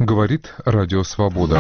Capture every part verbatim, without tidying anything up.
Говорит Радио Свобода.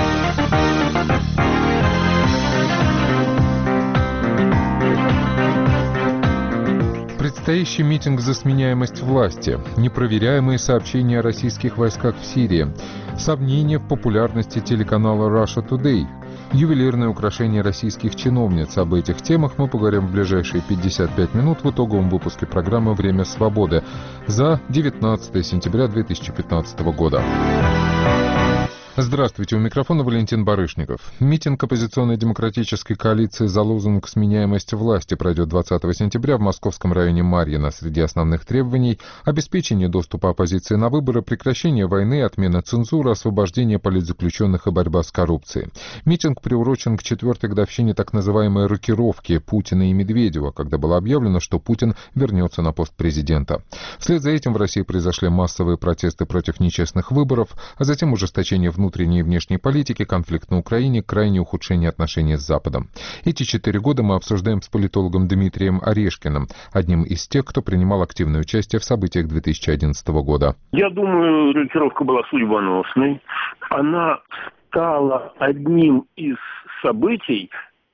Предстоящий митинг за сменяемость власти, непроверяемые сообщения о российских войсках в Сирии, сомнения в популярности телеканала Russia Today, ювелирное украшение российских чиновниц. Об этих темах мы поговорим в ближайшие пятьдесят пять минут в итоговом выпуске программы «Время свободы» за девятнадцатое сентября две тысячи пятнадцатого года. Здравствуйте, у микрофона Валентин Барышников. Митинг оппозиционной демократической коалиции за лозунг «Сменяемость власти» пройдет двадцатого сентября в московском районе Марьино. Среди основных требований – обеспечение доступа оппозиции на выборы, прекращение войны, отмена цензуры, освобождение политзаключенных и борьба с коррупцией. Митинг приурочен к четвертой годовщине так называемой рокировки Путина и Медведева, когда было объявлено, что Путин вернется на пост президента. Вслед за этим в России произошли массовые протесты против нечестных выборов, а затем ужесточение внутренней внутренней и внешней политики, конфликт на Украине, крайнее ухудшение отношений с Западом. Эти четыре года мы обсуждаем с политологом Дмитрием Орешкиным, одним из тех, кто принимал активное участие в событиях две тысячи одиннадцатого года. Я думаю, рокировка была судьбоносной. Она стала одним из событий,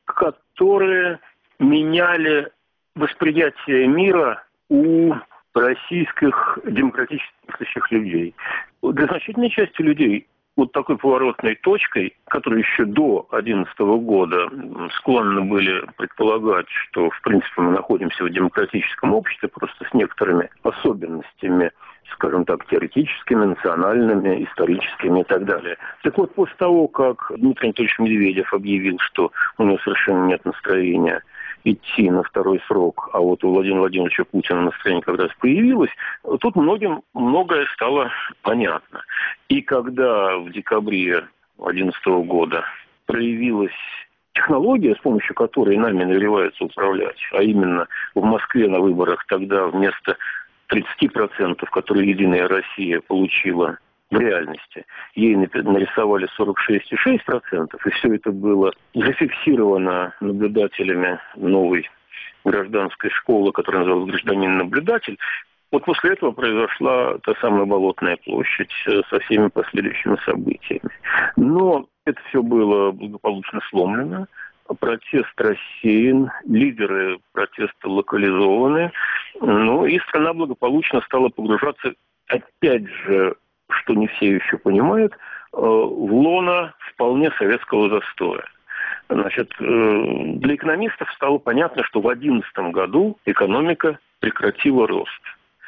которые меняли восприятие мира у российских демократических людей. Для значительной части людей вот такой поворотной точкой, которая еще до две тысячи одиннадцатого года склонны были предполагать, что, в принципе, мы находимся в демократическом обществе, просто с некоторыми особенностями, скажем так, теоретическими, национальными, историческими и так далее. Так вот, после того, как Дмитрий Анатольевич Медведев объявил, что у него совершенно нет настроения идти на второй срок, а вот у Владимира Владимировича Путина настроение как раз появилось, тут многим многое стало понятно. И когда в декабре две тысячи одиннадцатого года проявилась технология, с помощью которой нами намереваются управлять, а именно в Москве на выборах тогда вместо тридцати процентов, которые «Единая Россия» получила в реальности, ей нарисовали сорок шесть целых шесть десятых процента, и все это было зафиксировано наблюдателями новой гражданской школы, которая называлась «Гражданин-наблюдатель». Вот после этого произошла та самая Болотная площадь со всеми последующими событиями. Но это все было благополучно сломлено, протест рассеян, лидеры протеста локализованы, ну и страна благополучно стала погружаться, опять же, что не все еще понимают, в лоно вполне советского застоя. Значит, для экономистов стало понятно, что в две тысячи одиннадцатом году экономика прекратила рост.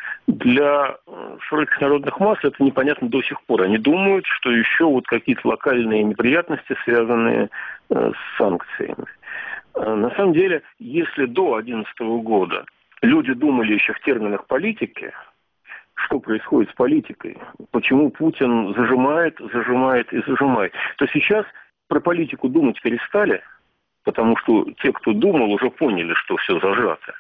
Для широких народных масс это непонятно до сих пор. Они думают, что еще вот какие-то локальные неприятности, связанные с санкциями. На самом деле, если до две тысячи одиннадцатого года люди думали еще в терминах политики, что происходит с политикой, почему Путин зажимает, зажимает и зажимает, то сейчас про политику думать перестали, потому что те, кто думал, уже поняли, что все зажато.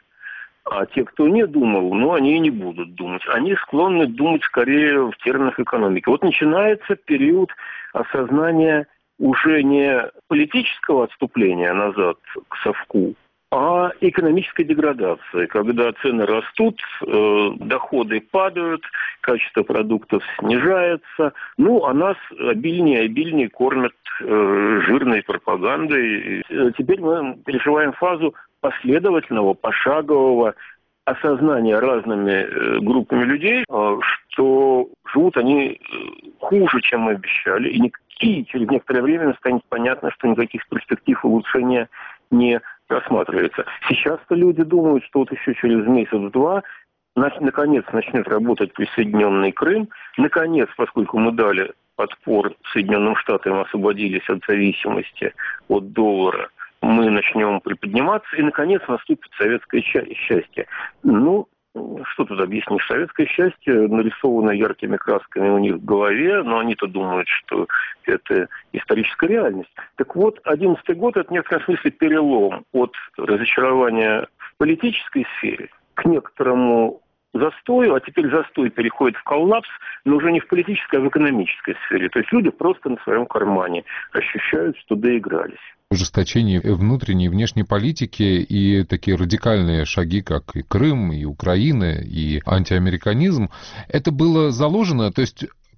А те, кто не думал, ну, они и не будут думать. Они склонны думать скорее в терминах экономики. Вот начинается период осознания уже не политического отступления назад к совку, а экономической деградации, когда цены растут, э, доходы падают, качество продуктов снижается, ну, а нас обильнее и обильнее кормят э, жирной пропагандой. И теперь мы переживаем фазу последовательного, пошагового осознания разными э, группами людей, э, что живут они э, хуже, чем мы обещали, и, не, и через некоторое время станет понятно, что никаких перспектив улучшения не рассматривается. Сейчас-то люди думают, что вот еще через месяц-два наконец начнет работать присоединенный Крым. Наконец, поскольку мы дали отпор Соединенным Штатам, освободились от зависимости от доллара, мы начнем приподниматься, и, наконец, наступит советское счастье. Ну, что тут объяснишь? Советское счастье нарисовано яркими красками у них в голове, но они-то думают, что это историческая реальность. Так вот, одиннадцатый год – это в некотором смысле перелом от разочарования в политической сфере к некоторому застою, а теперь застой переходит в коллапс, но уже не в политической, а в экономической сфере. То есть люди просто на своем кармане ощущают, что доигрались. Ужесточение внутренней и внешней политики и такие радикальные шаги, как и Крым, и Украина, и антиамериканизм, это было заложено, то есть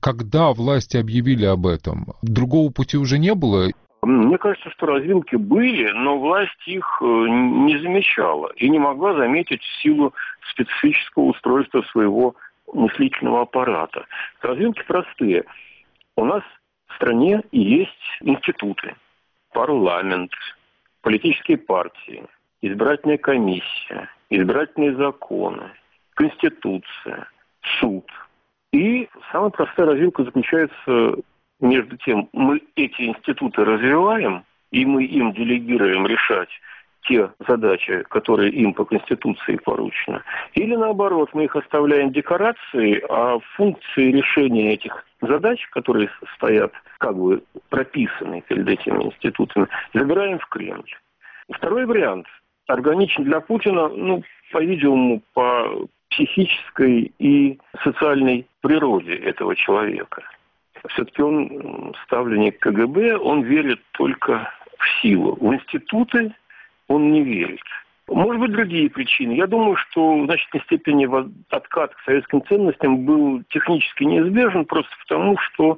Когда власти объявили об этом, другого пути уже не было? Мне кажется, что развилки были, но власть их не замечала и не могла заметить в силу специфического устройства своего мыслительного аппарата. Развилки простые. У нас в стране есть институты, парламент, политические партии, избирательная комиссия, избирательные законы, конституция, суд. И самая простая развилка заключается между тем, мы эти институты развиваем, и мы им делегируем решать те задачи, которые им по Конституции поручены. Или наоборот, мы их оставляем декорацией, а функции решения этих задач, которые стоят как бы прописаны перед этими институтами, забираем в Кремль. Второй вариант органичен для Путина, ну, по-видимому, по психической и социальной природе этого человека. Все-таки он ставленник ка гэ бэ, он верит только в силу. В институты он не верит. Может быть, другие причины. Я думаю, что в значительной степени откат к советским ценностям был технически неизбежен, просто потому, что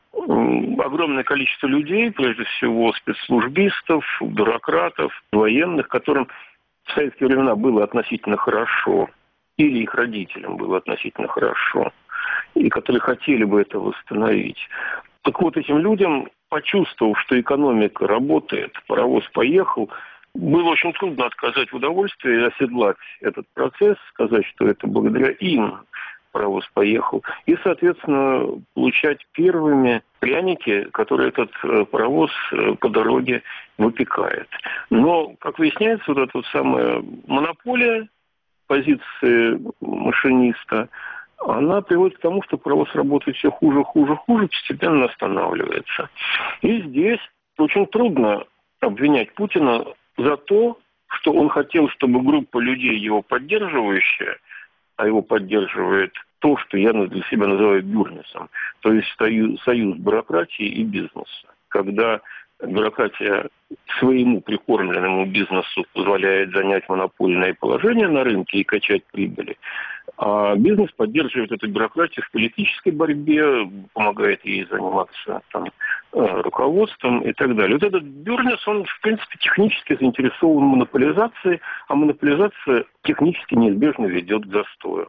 огромное количество людей, прежде всего спецслужбистов, бюрократов, военных, которым в советские времена было относительно хорошо, или их родителям было относительно хорошо, и которые хотели бы это восстановить. Так вот, этим людям, почувствовав, что экономика работает, паровоз поехал, было очень трудно отказать в удовольствии и оседлать этот процесс, сказать, что это благодаря им паровоз поехал, и, соответственно, получать первыми пряники, которые этот паровоз по дороге выпекает. Но, как выясняется, вот эта вот самая монополия позиции машиниста, она приводит к тому, что паровоз работает все хуже, хуже, хуже, постепенно останавливается. И здесь очень трудно обвинять Путина за то, что он хотел, чтобы группа людей, его поддерживающая, а его поддерживает то, что я для себя называю бюрнесом, то есть союз, союз бюрократии и бизнеса. Когда бюрократия своему прикормленному бизнесу позволяет занять монопольное положение на рынке и качать прибыли, а бизнес поддерживает эту бюрократию в политической борьбе, помогает ей заниматься там, руководством и так далее. Вот этот бюрнес, он, в принципе, технически заинтересован в монополизации, а монополизация технически неизбежно ведет к застою.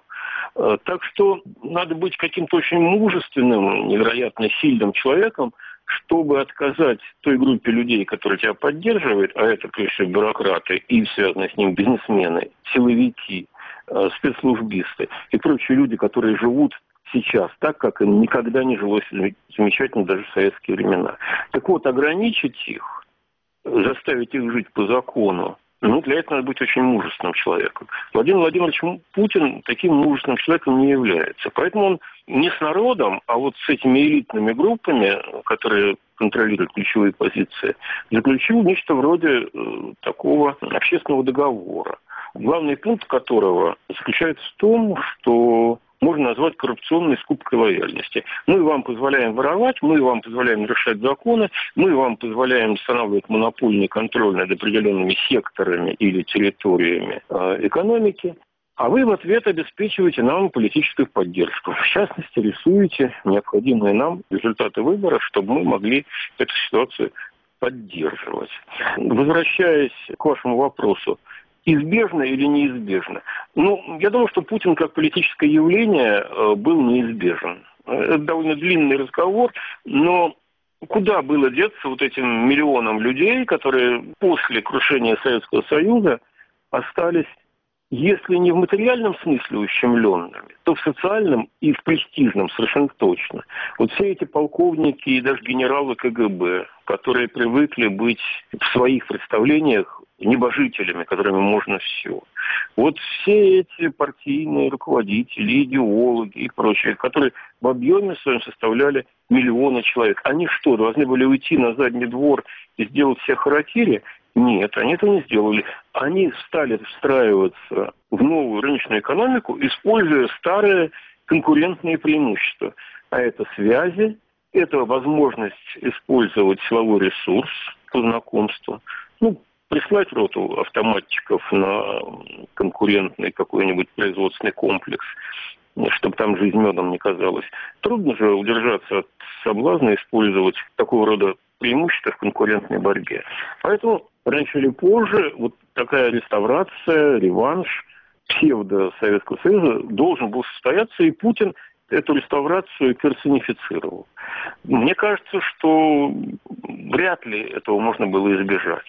Так что надо быть каким-то очень мужественным, невероятно сильным человеком, чтобы отказать той группе людей, которые тебя поддерживают, а это, конечно, бюрократы и связанные с ним бизнесмены, силовики, спецслужбисты и прочие люди, которые живут сейчас так, как им никогда не жилось замечательно даже в советские времена. Так вот, ограничить их, заставить их жить по закону, ну, для этого надо быть очень мужественным человеком. Владимир Владимирович Путин таким мужественным человеком не является. Поэтому он не с народом, а вот с этими элитными группами, которые контролируют ключевые позиции, заключил нечто вроде э, такого общественного договора, главный пункт которого заключается в том, что можно назвать коррупционной скупкой лояльности. Мы вам позволяем воровать, мы вам позволяем нарушать законы, мы вам позволяем устанавливать монопольный контроль над определенными секторами или территориями э, экономики, а вы в ответ обеспечиваете нам политическую поддержку. В частности, рисуете необходимые нам результаты выборов, чтобы мы могли эту ситуацию поддерживать. Возвращаясь к вашему вопросу, избежно или неизбежно? Ну, я думаю, что Путин как политическое явление был неизбежен. Это довольно длинный разговор, но куда было деться вот этим миллионам людей, которые после крушения Советского Союза остались, если не в материальном смысле ущемленными, то в социальном и в престижном совершенно точно. Вот все эти полковники и даже генералы ка гэ бэ, которые привыкли быть в своих представлениях небожителями, которыми можно все. Вот все эти партийные руководители, идеологи и прочие, которые в объеме своем составляли миллионы человек. Они что, должны были уйти на задний двор и сделать все харакири? Нет, они этого не сделали. Они стали встраиваться в новую рыночную экономику, используя старые конкурентные преимущества. А это связи, это возможность использовать силовой ресурс по знакомству, ну, прислать роту автоматчиков на конкурентный какой-нибудь производственный комплекс чтобы там жизнь медом не казалась. Трудно же удержаться от соблазна использовать такого рода преимущества в конкурентной борьбе. Поэтому раньше или позже вот такая реставрация, реванш псевдо-Советского Союза должен был состояться, и Путин эту реставрацию персонифицировал. Мне кажется, что вряд ли этого можно было избежать.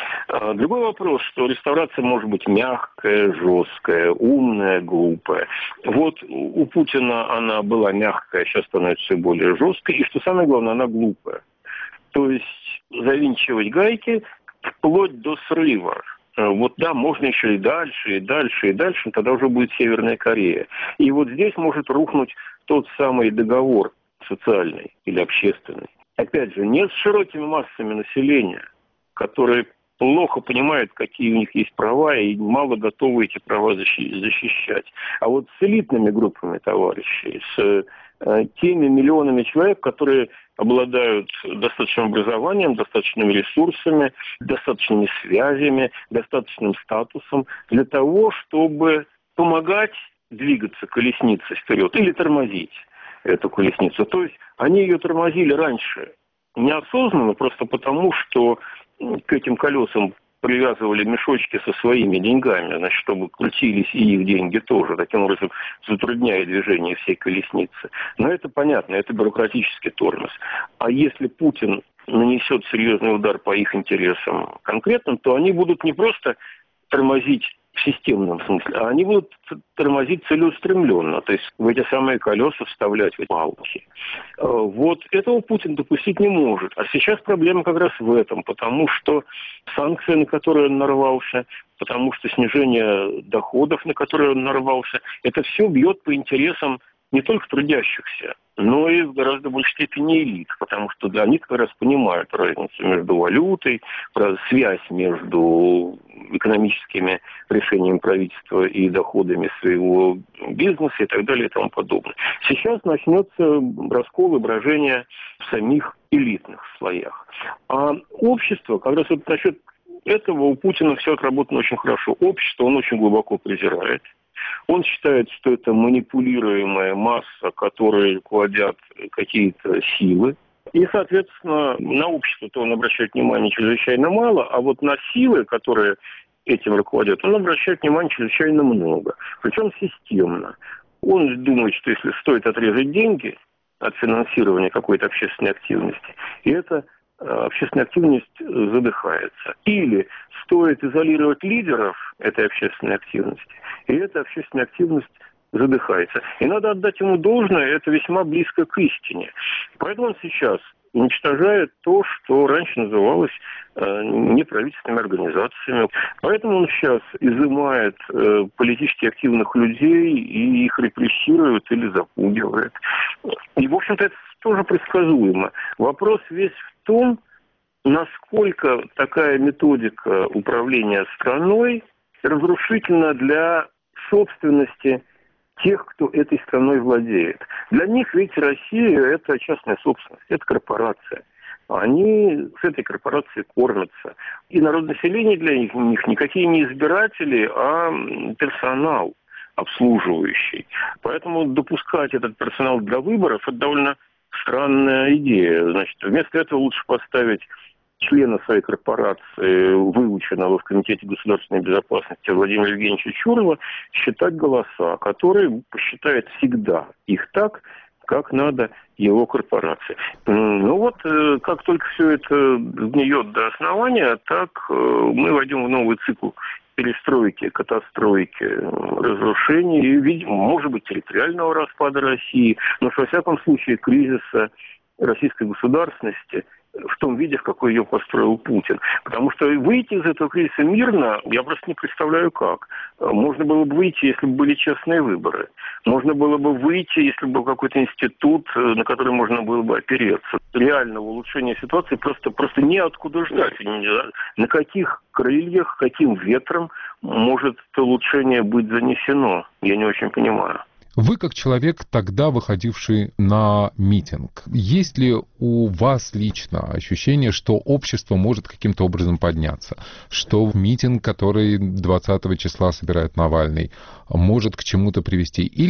Другой вопрос, что реставрация может быть мягкая, жесткая, умная, глупая. Вот у Путина она была мягкая, сейчас становится все более жесткой, и что самое главное, она глупая. То есть завинчивать гайки вплоть до срыва. Вот да, можно еще и дальше, и дальше, и дальше, но тогда уже будет Северная Корея. И вот здесь может рухнуть тот самый договор социальный или общественный. Опять же, не с широкими массами населения, которые плохо понимают, какие у них есть права, и мало готовы эти права защищать. А вот с элитными группами товарищей, с э, теми миллионами человек, которые обладают достаточным образованием, достаточными ресурсами, достаточными связями, достаточным статусом для того, чтобы помогать двигаться колеснице вперед или тормозить эту колесницу. То есть они ее тормозили раньше неосознанно, просто потому, что к этим колесам привязывали мешочки со своими деньгами, значит, чтобы крутились и их деньги тоже, таким образом затрудняя движение всей колесницы. Но это понятно, это бюрократический тормоз. А если Путин нанесет серьезный удар по их интересам конкретным, то они будут не просто тормозить в системном смысле, а они будут тормозить целеустремленно, то есть в эти самые колеса вставлять в эти палки. Вот этого Путин допустить не может. А сейчас проблема как раз в этом, потому что санкции, на которые он нарвался, потому что снижение доходов, на которые он нарвался, это все бьет по интересам не только трудящихся, но и в гораздо большей степени элит, потому что для них как раз понимают разницу между валютой, связь между экономическими решениями правительства и доходами своего бизнеса и так далее и тому подобное. Сейчас начнется раскол и брожение в самих элитных слоях. А общество, как раз вот насчет этого у Путина все отработано очень хорошо. Общество он очень глубоко презирает. Он считает, что это манипулируемая масса, которой руководят какие-то силы. И, соответственно, на общество-то он обращает внимание чрезвычайно мало, а вот на силы, которые этим руководят, он обращает внимание чрезвычайно много. Причем системно. Он думает, что если стоит отрезать деньги от финансирования какой-то общественной активности, и эта общественная активность задыхается. Или стоит изолировать лидеров этой общественной активности, и эта общественная активность задыхается. И надо отдать ему должное, это весьма близко к истине. Поэтому он сейчас уничтожает то, что раньше называлось э, неправительственными организациями. Поэтому он сейчас изымает э, политически активных людей и их репрессирует или запугивает. И, в общем-то, это тоже предсказуемо. Вопрос весь в том, насколько такая методика управления страной разрушительна для собственности тех, кто этой страной владеет. Для них, видите, Россия – это частная собственность, это корпорация. Они с этой корпорацией кормятся. И народонаселение для них, них никакие не избиратели, а персонал обслуживающий. Поэтому допускать этот персонал для выборов – это довольно странная идея. Значит, вместо этого лучше поставить члена своей корпорации, выученного в Комитете государственной безопасности Владимира Евгеньевича Чурова, считать голоса, который посчитает всегда их так, как надо его корпорации. Ну вот, как только все это сгниет до основания, так мы войдем в новый цикл перестройки, катастройки, разрушений, и, видимо, может быть, территориального распада России, но, во всяком случае, кризиса российской государственности в том виде, в какой ее построил Путин. Потому что выйти из этого кризиса мирно, я просто не представляю как. Можно было бы выйти, если бы были честные выборы. Можно было бы выйти, если бы был какой-то институт, на который можно было бы опереться. Реального улучшения ситуации просто, просто неоткуда ждать. На каких крыльях, каким ветром может это улучшение быть занесено? Я не очень понимаю. Вы, как человек, тогда выходивший на митинг, есть ли у вас лично ощущение, что общество может каким-то образом подняться? Что митинг, который двадцатого числа собирает Навальный, может к чему-то привести? Или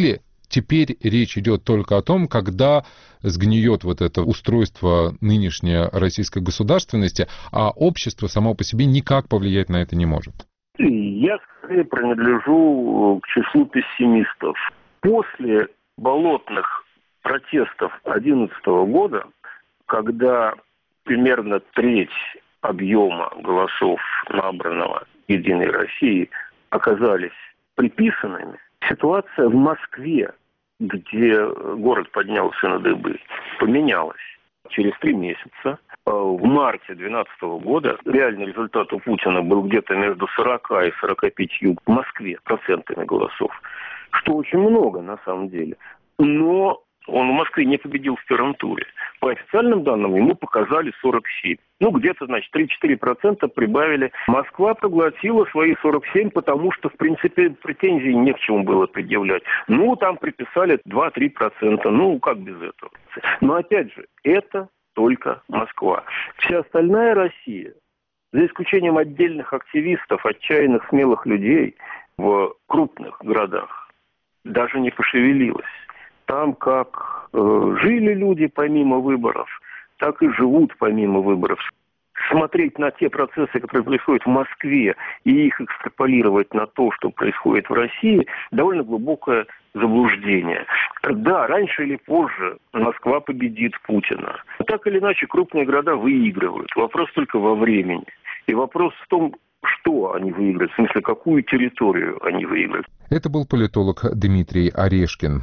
Теперь речь идет только о том, когда сгниет вот это устройство нынешней российской государственности, а общество само по себе никак повлиять на это не может. Я скорее принадлежу к числу пессимистов. После болотных протестов две тысячи одиннадцатого года, когда примерно треть объема голосов, набранного «Единой России», оказались приписанными, ситуация в Москве, где город поднялся на дыбы, поменялась. Через три месяца, в марте две тысячи двенадцатого года, реальный результат у Путина был где-то между сорока и сорока пятью в Москве процентами голосов, что очень много на самом деле. Но он в Москве не победил в первом туре. По официальным данным ему показали сорок семь. Ну, где-то, значит, три-четыре процента прибавили. Москва проглотила свои сорок семь, потому что, в принципе, претензий не к чему было предъявлять. Ну, там приписали два-три процента. Ну, как без этого? Но, опять же, это только Москва. Вся остальная Россия, за исключением отдельных активистов, отчаянных, смелых людей в крупных городах, даже не пошевелилась. Там как э, жили люди помимо выборов, так и живут помимо выборов. Смотреть на те процессы, которые происходят в Москве, и их экстраполировать на то, что происходит в России, довольно глубокое заблуждение. Да, раньше или позже Москва победит Путина. Так или иначе, крупные города выигрывают. Вопрос только во времени. И вопрос в том, что они выиграют, в смысле, какую территорию они выиграют. Это был политолог Дмитрий Орешкин.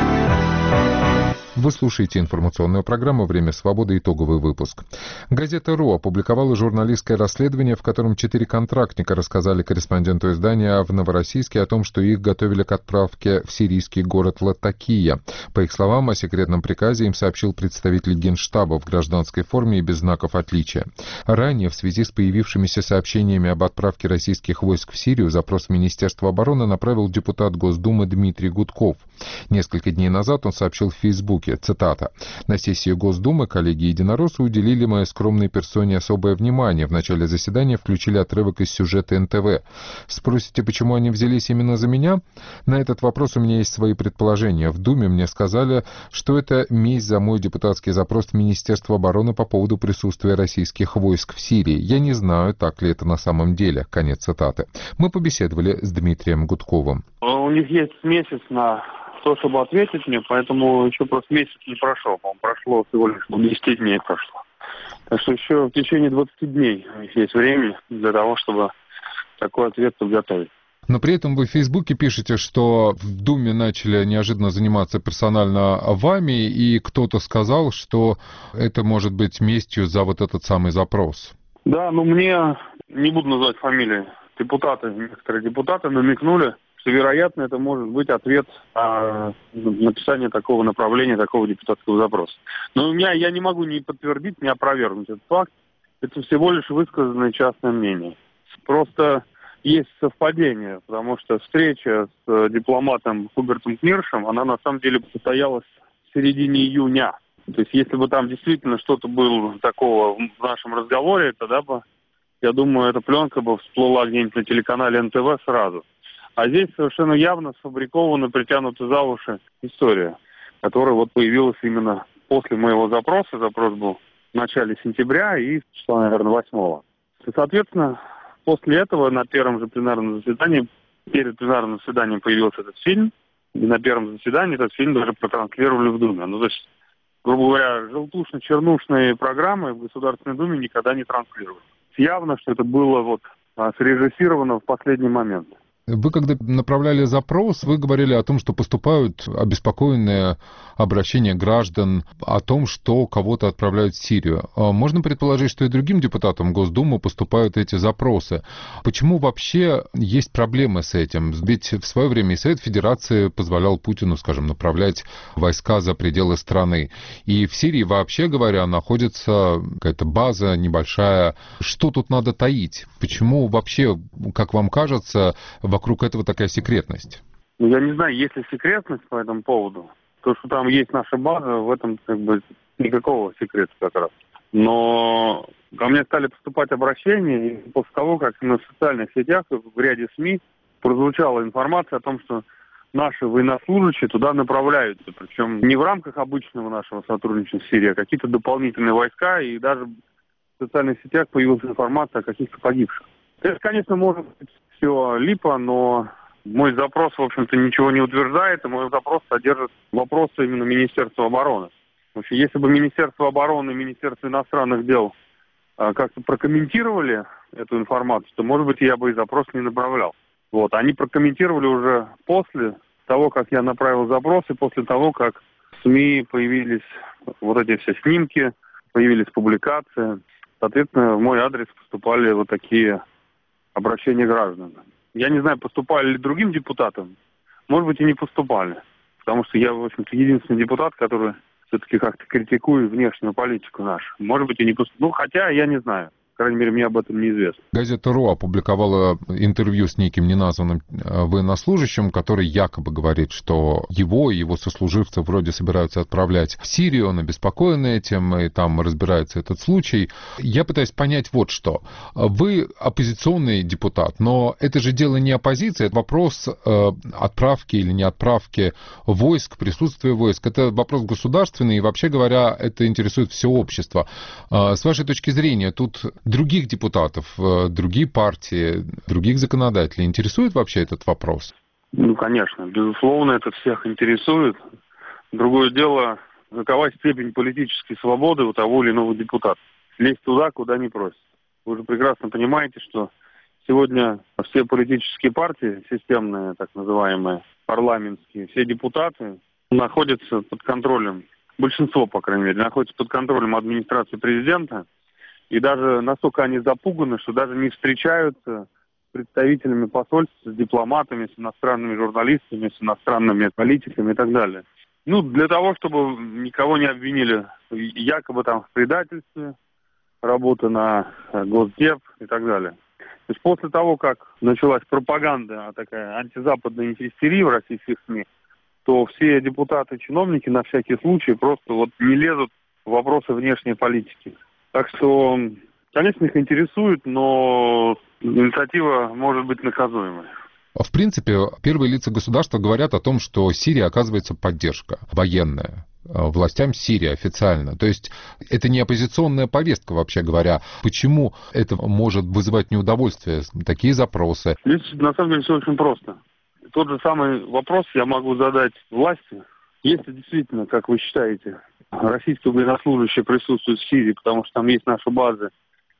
Вы слушаете информационную программу «Время свободы». Итоговый выпуск. Газета «РУ» опубликовала журналистское расследование, в котором четыре контрактника рассказали корреспонденту издания в Новороссийске о том, что их готовили к отправке в сирийский город Латакия. По их словам, о секретном приказе им сообщил представитель Генштаба в гражданской форме и без знаков отличия. Ранее, в связи с появившимися сообщениями об отправке российских войск в Сирию, запрос в Министерство обороны направил депутат Госдумы Дмитрий Гудков. Несколько дней назад он сообщил в Фейсбуке, цитата: «На сессии Госдумы коллеги-единороссы уделили моей скромной персоне особое внимание. В начале заседания включили отрывок из сюжета эн тэ вэ. Спросите, почему они взялись именно за меня? На этот вопрос у меня есть свои предположения. В Думе мне сказали, что это месть за мой депутатский запрос в Министерство обороны по поводу присутствия российских войск в Сирии. Я не знаю, так ли это на самом деле». Конец цитаты. Мы побеседовали с Дмитрием Гудковым. У них есть месяц на то, чтобы ответить мне, поэтому еще просто месяц не прошел. По-моему, прошло всего лишь десять дней прошло. Так что еще в течение двадцати дней у них есть время для того, чтобы такой ответ подготовить. Но при этом вы в Фейсбуке пишете, что в Думе начали неожиданно заниматься персонально вами, и кто-то сказал, что это может быть местью за вот этот самый запрос. Да, ну мне, не буду называть фамилии, депутаты, некоторые депутаты намекнули, что, вероятно, это может быть ответ на написание такого направления, такого депутатского запроса. Но у меня, я не могу ни подтвердить, ни опровергнуть этот факт. Это всего лишь высказанное частное мнение. Просто есть совпадение, потому что встреча с дипломатом Хубертом Книршем, она на самом деле состоялась в середине июня. То есть если бы там действительно что-то было такого в нашем разговоре, тогда бы, я думаю, эта пленка бы всплыла где-нибудь на телеканале эн тэ вэ сразу. А здесь совершенно явно сфабрикована, притянута за уши история, которая вот появилась именно после моего запроса. Запрос был в начале сентября и числа, наверное, восьмого. И, соответственно, после этого на первом же пленарном заседании, перед пленарным заседанием появился этот фильм, и на первом заседании этот фильм даже протранслировали в Думе. Ну, то есть, грубо говоря, желтушно-чернушные программы в Государственной Думе никогда не транслировали. Явно, что это было вот срежиссировано в последний момент. Вы, когда направляли запрос, вы говорили о том, что поступают обеспокоенные обращения граждан о том, что кого-то отправляют в Сирию. Можно предположить, что и другим депутатам Госдумы поступают эти запросы. Почему вообще есть проблемы с этим? Ведь в свое время и Совет Федерации позволял Путину, скажем, направлять войска за пределы страны. И в Сирии, вообще говоря, находится какая-то база небольшая. Что тут надо таить? Почему вообще, как вам кажется, вокруг этого такая секретность? Я не знаю, есть ли секретность по этому поводу. То, что там есть наша база, в этом как бы никакого секрета как раз. Но ко мне стали поступать обращения, и после того, как на социальных сетях, в ряде СМИ прозвучала информация о том, что наши военнослужащие туда направляются. Причем не в рамках обычного нашего сотрудничества в Сирии, а какие-то дополнительные войска, и даже в социальных сетях появилась информация о каких-то погибших. Это, конечно, может быть все липо, но мой запрос, в общем-то, ничего не утверждает, и мой запрос содержит вопросы именно Министерства обороны. Вообще, если бы Министерство обороны и Министерство иностранных дел а, как-то прокомментировали эту информацию, то, может быть, я бы и запрос не направлял. Вот. Они прокомментировали уже после того, как я направил запрос, и после того, как в СМИ появились вот эти все снимки, появились публикации. Соответственно, в мой адрес поступали вот такие обращения граждан. Я не знаю, поступали ли другим депутатам, может быть, и не поступали. Потому что я, в общем-то, единственный депутат, который все-таки как-то критикует внешнюю политику нашу. Может быть, и не поступал. Ну, хотя я не знаю. По крайней мере, мне об этом неизвестно. Газета РУ опубликовала интервью с неким неназванным военнослужащим, который якобы говорит, что его и его сослуживцы вроде собираются отправлять в Сирию, он обеспокоен этим, и там разбирается этот случай. Я пытаюсь понять вот что. Вы оппозиционный депутат, но это же дело не оппозиции, это вопрос э, отправки или не отправки войск, присутствия войск. Это вопрос государственный, и вообще говоря, это интересует все общество. Э, с вашей точки зрения, тут других депутатов, другие партии, других законодателей интересует вообще этот вопрос? Ну, конечно, безусловно, это всех интересует. Другое дело, какова степень политической свободы у того или иного депутата. Лезть туда, куда не просят. Вы же прекрасно понимаете, что сегодня все политические партии, системные, так называемые, парламентские, все депутаты находятся под контролем, большинство, по крайней мере, находятся под контролем администрации президента. И даже настолько они запуганы, что даже не встречаются с представителями посольств, с дипломатами, с иностранными журналистами, с иностранными политиками и так далее. Ну, для того, чтобы никого не обвинили якобы там в предательстве, работы на Госдеп и так далее. То есть после того, как началась пропаганда, такая антизападная истерия в российских СМИ, то все депутаты и чиновники на всякий случай просто вот не лезут в вопросы внешней политики. Так что, конечно, их интересует, но инициатива может быть наказуемой. В принципе, первые лица государства говорят о том, что Сирии оказывается поддержка военная властям Сирии официально. То есть это не оппозиционная повестка, вообще говоря. Почему это может вызывать неудовольствие, такие запросы? Здесь, на самом деле, все очень просто. Тот же самый вопрос я могу задать власти. Если действительно, как вы считаете, российские военнослужащие присутствуют в Сирии, потому что там есть наши базы,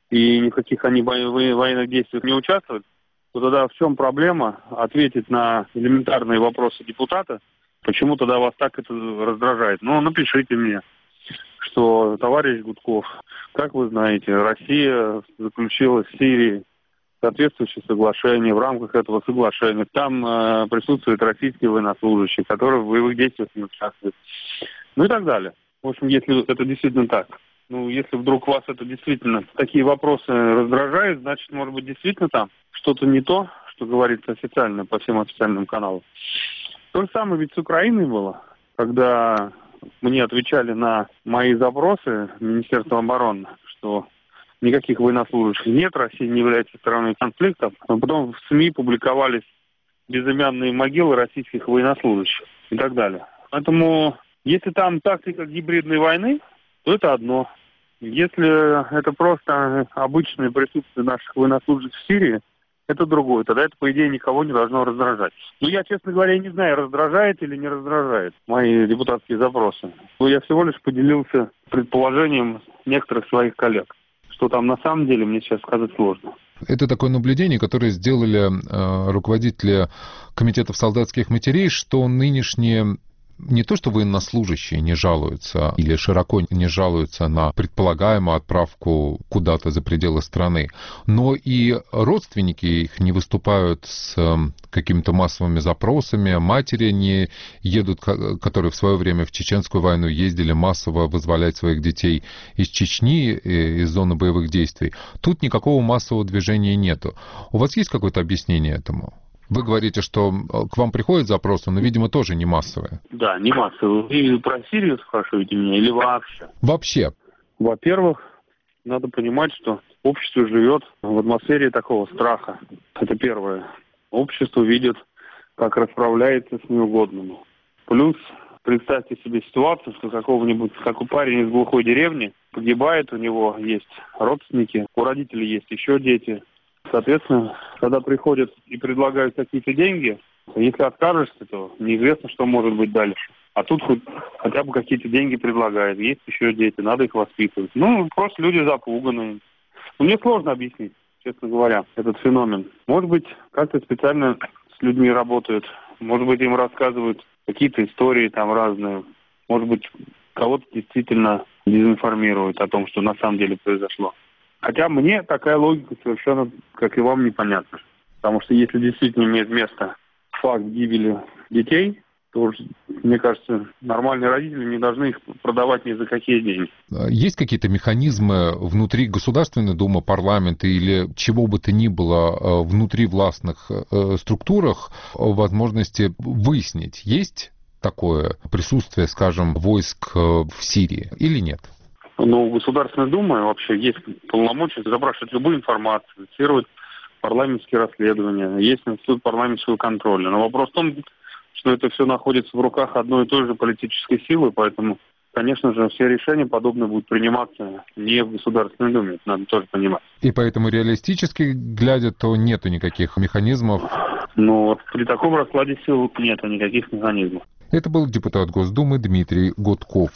и ни в каких они военных действиях не участвуют, то тогда в чем проблема ответить на элементарные вопросы депутата, почему тогда вас так это раздражает? Ну, напишите мне, что, товарищ Гудков, как вы знаете, Россия заключила с Сирией соответствующее соглашение. В рамках этого соглашения там э, присутствуют российские военнослужащие, которые в боевых действиях не участвуют. Ну и так далее. В общем, если это действительно так. Ну, если вдруг вас это действительно, такие вопросы раздражают, значит, может быть, действительно там что-то не то, что говорится официально по всем официальным каналам. То же самое ведь с Украиной было, когда мне отвечали на мои запросы Министерства обороны, что никаких военнослужащих нет, Россия не является стороной конфликта. А потом в СМИ публиковались безымянные могилы российских военнослужащих и так далее. Поэтому, если там тактика гибридной войны, то это одно. Если это просто обычное присутствие наших военнослужащих в Сирии, это другое. Тогда это, по идее, никого не должно раздражать. Но я, честно говоря, не знаю, раздражает или не раздражает мои депутатские запросы. Я всего лишь поделился предположением некоторых своих коллег. Что там на самом деле, мне сейчас сказать сложно. Это такое наблюдение, которое сделали э, руководители комитетов солдатских матерей, что нынешние не то что военнослужащие не жалуются или широко не жалуются на предполагаемую отправку куда-то за пределы страны, но и родственники их не выступают с какими-то массовыми запросами, матери не едут, которые в свое время в чеченскую войну ездили массово вызволять своих детей из Чечни, из зоны боевых действий. Тут никакого массового движения нету. У вас есть какое-то объяснение этому? Вы говорите, что к вам приходят запросы, но, видимо, тоже не массовые. Да, не массовые. Вы про Сирию спрашиваете меня или вообще? Вообще. Во-первых, надо понимать, что общество живет в атмосфере такого страха. Это первое. Общество видит как расправляется с неугодным. Плюс представьте себе ситуацию, что какого-нибудь, какой парень из глухой деревни погибает, у него есть родственники, у родителей есть еще дети. Соответственно, когда приходят и предлагают какие-то деньги, если откажешься, то неизвестно, что может быть дальше. А тут хоть, хотя бы какие-то деньги предлагают. Есть еще дети, надо их воспитывать. Ну, просто люди запуганы. Ну, мне сложно объяснить, честно говоря, этот феномен. Может быть, как-то специально с людьми работают. Может быть, им рассказывают какие-то истории там разные. Может быть, кого-то действительно дезинформируют о том, что на самом деле произошло. Хотя мне такая логика совершенно, как и вам, непонятна. Потому что если действительно имеет место факт гибели детей, то, мне кажется, нормальные родители не должны их продавать ни за какие деньги. Есть какие-то механизмы внутри Государственной Думы, парламента или чего бы то ни было внутри властных структурах возможности выяснить, есть такое присутствие, скажем, войск в Сирии или нет? Ну, у Государственной Думы вообще есть полномочия запрашивать любую информацию, инициировать парламентские расследования, есть институт парламентского контроля. Но вопрос в том, что это все находится в руках одной и той же политической силы, поэтому, конечно же, все решения подобные будут приниматься не в Государственной Думе, это надо тоже понимать. И поэтому реалистически глядя, то нету никаких механизмов? Ну, вот при таком раскладе сил нету никаких механизмов. Это был депутат Госдумы Дмитрий Гудков.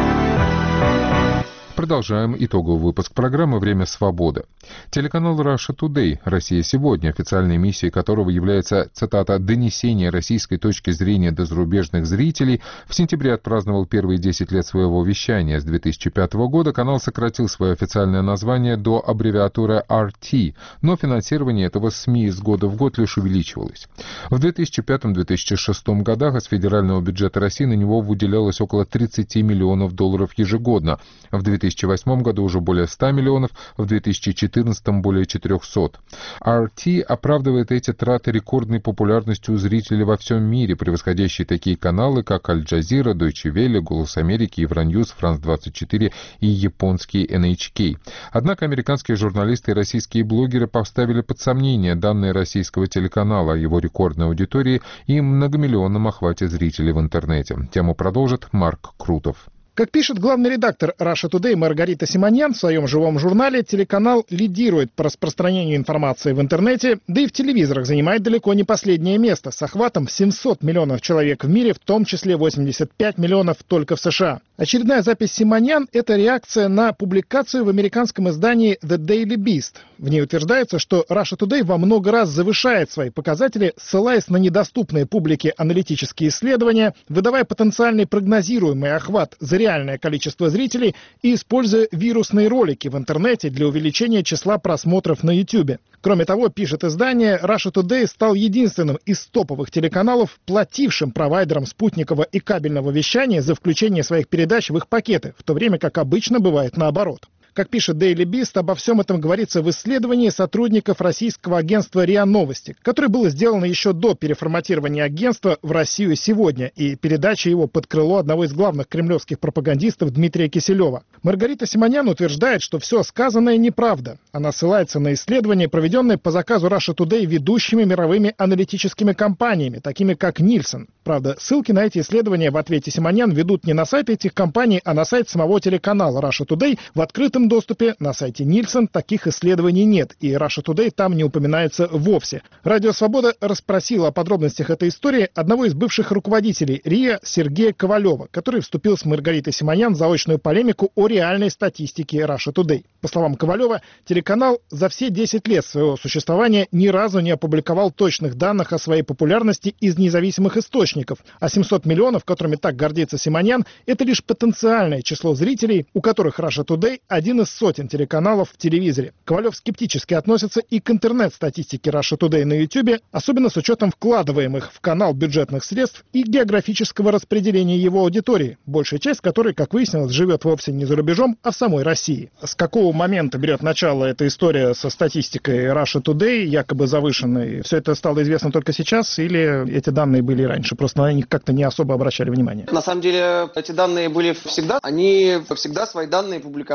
Продолжаем итоговый выпуск программы «Время свободы». Телеканал Russia Today «Россия сегодня», официальной миссией которого является, цитата, «донесение российской точки зрения до зарубежных зрителей», в сентябре отпраздновал первые десять лет своего вещания. С две тысячи пятого года канал сократил свое официальное название до аббревиатуры ар ти, но финансирование этого СМИ из года в год лишь увеличивалось. В две тысячи пятом — две тысячи шестом годах из федерального бюджета России на него выделялось около тридцати миллионов долларов ежегодно. В две тысячи восьмом году уже более ста миллионов, в две тысячи четырнадцатом более четырехсот. ар ти оправдывает эти траты рекордной популярностью у зрителей во всем мире, превосходящие такие каналы, как Аль-Джазира, Deutsche Welle, Голос Америки, Евроньюз, Франс двадцать четыре и японский эн эйч кей. Однако американские журналисты и российские блогеры поставили под сомнение данные российского телеканала о его рекордной аудитории и многомиллионном охвате зрителей в интернете. Тему продолжит Марк Крутов. Как пишет главный редактор Russia Today Маргарита Симоньян в своем живом журнале, телеканал лидирует по распространению информации в интернете, да и в телевизорах занимает далеко не последнее место, с охватом семьсот миллионов человек в мире, в том числе восемьдесят пять миллионов только в США. Очередная запись Симоньян – это реакция на публикацию в американском издании The Daily Beast. В ней утверждается, что Russia Today во много раз завышает свои показатели, ссылаясь на недоступные публике аналитические исследования, выдавая потенциальный прогнозируемый охват за реальное количество зрителей и используя вирусные ролики в интернете для увеличения числа просмотров на YouTube. Кроме того, пишет издание, Russia Today стал единственным из топовых телеканалов, платившим провайдерам спутникового и кабельного вещания за включение своих передач в их пакеты, в то время как обычно бывает наоборот. Как пишет Daily Beast, обо всем этом говорится в исследовании сотрудников российского агентства РИА Новости, которое было сделано еще до переформатирования агентства в Россию сегодня и передачи его под крыло одного из главных кремлевских пропагандистов Дмитрия Киселева. Маргарита Симоньян утверждает, что все сказанное неправда. Она ссылается на исследование, проведенное по заказу Russia Today ведущими мировыми аналитическими компаниями, такими как Нильсон. Правда, ссылки на эти исследования в ответе Симоньян ведут не на сайт этих компаний, а на сайт самого телеканала Russia Today в открытом доступе. На сайте Нильсон таких исследований нет, и Russia Today там не упоминается вовсе. Радио Свобода расспросила о подробностях этой истории одного из бывших руководителей РИА Сергея Ковалева, который вступил с Маргаритой Симоньян в заочную полемику о реальной статистике Russia Today. По словам Ковалева, телеканал за все десять лет своего существования ни разу не опубликовал точных данных о своей популярности из независимых источников, а семьсот миллионов, которыми так гордится Симоньян, это лишь потенциальное число зрителей, у которых Russia Today один из сотен телеканалов в телевизоре. Ковалев скептически относится и к интернет-статистике Russia Today на YouTube, особенно с учетом вкладываемых в канал бюджетных средств и географического распределения его аудитории, большая часть которой, как выяснилось, живет вовсе не за рубежом, а в самой России. С какого момента берет начало эта история со статистикой Russia Today, якобы завышенной? Все это стало известно только сейчас или эти данные были и раньше? Просто на них как-то не особо обращали внимание. На самом деле, эти данные были всегда. Они всегда свои данные публиковали в того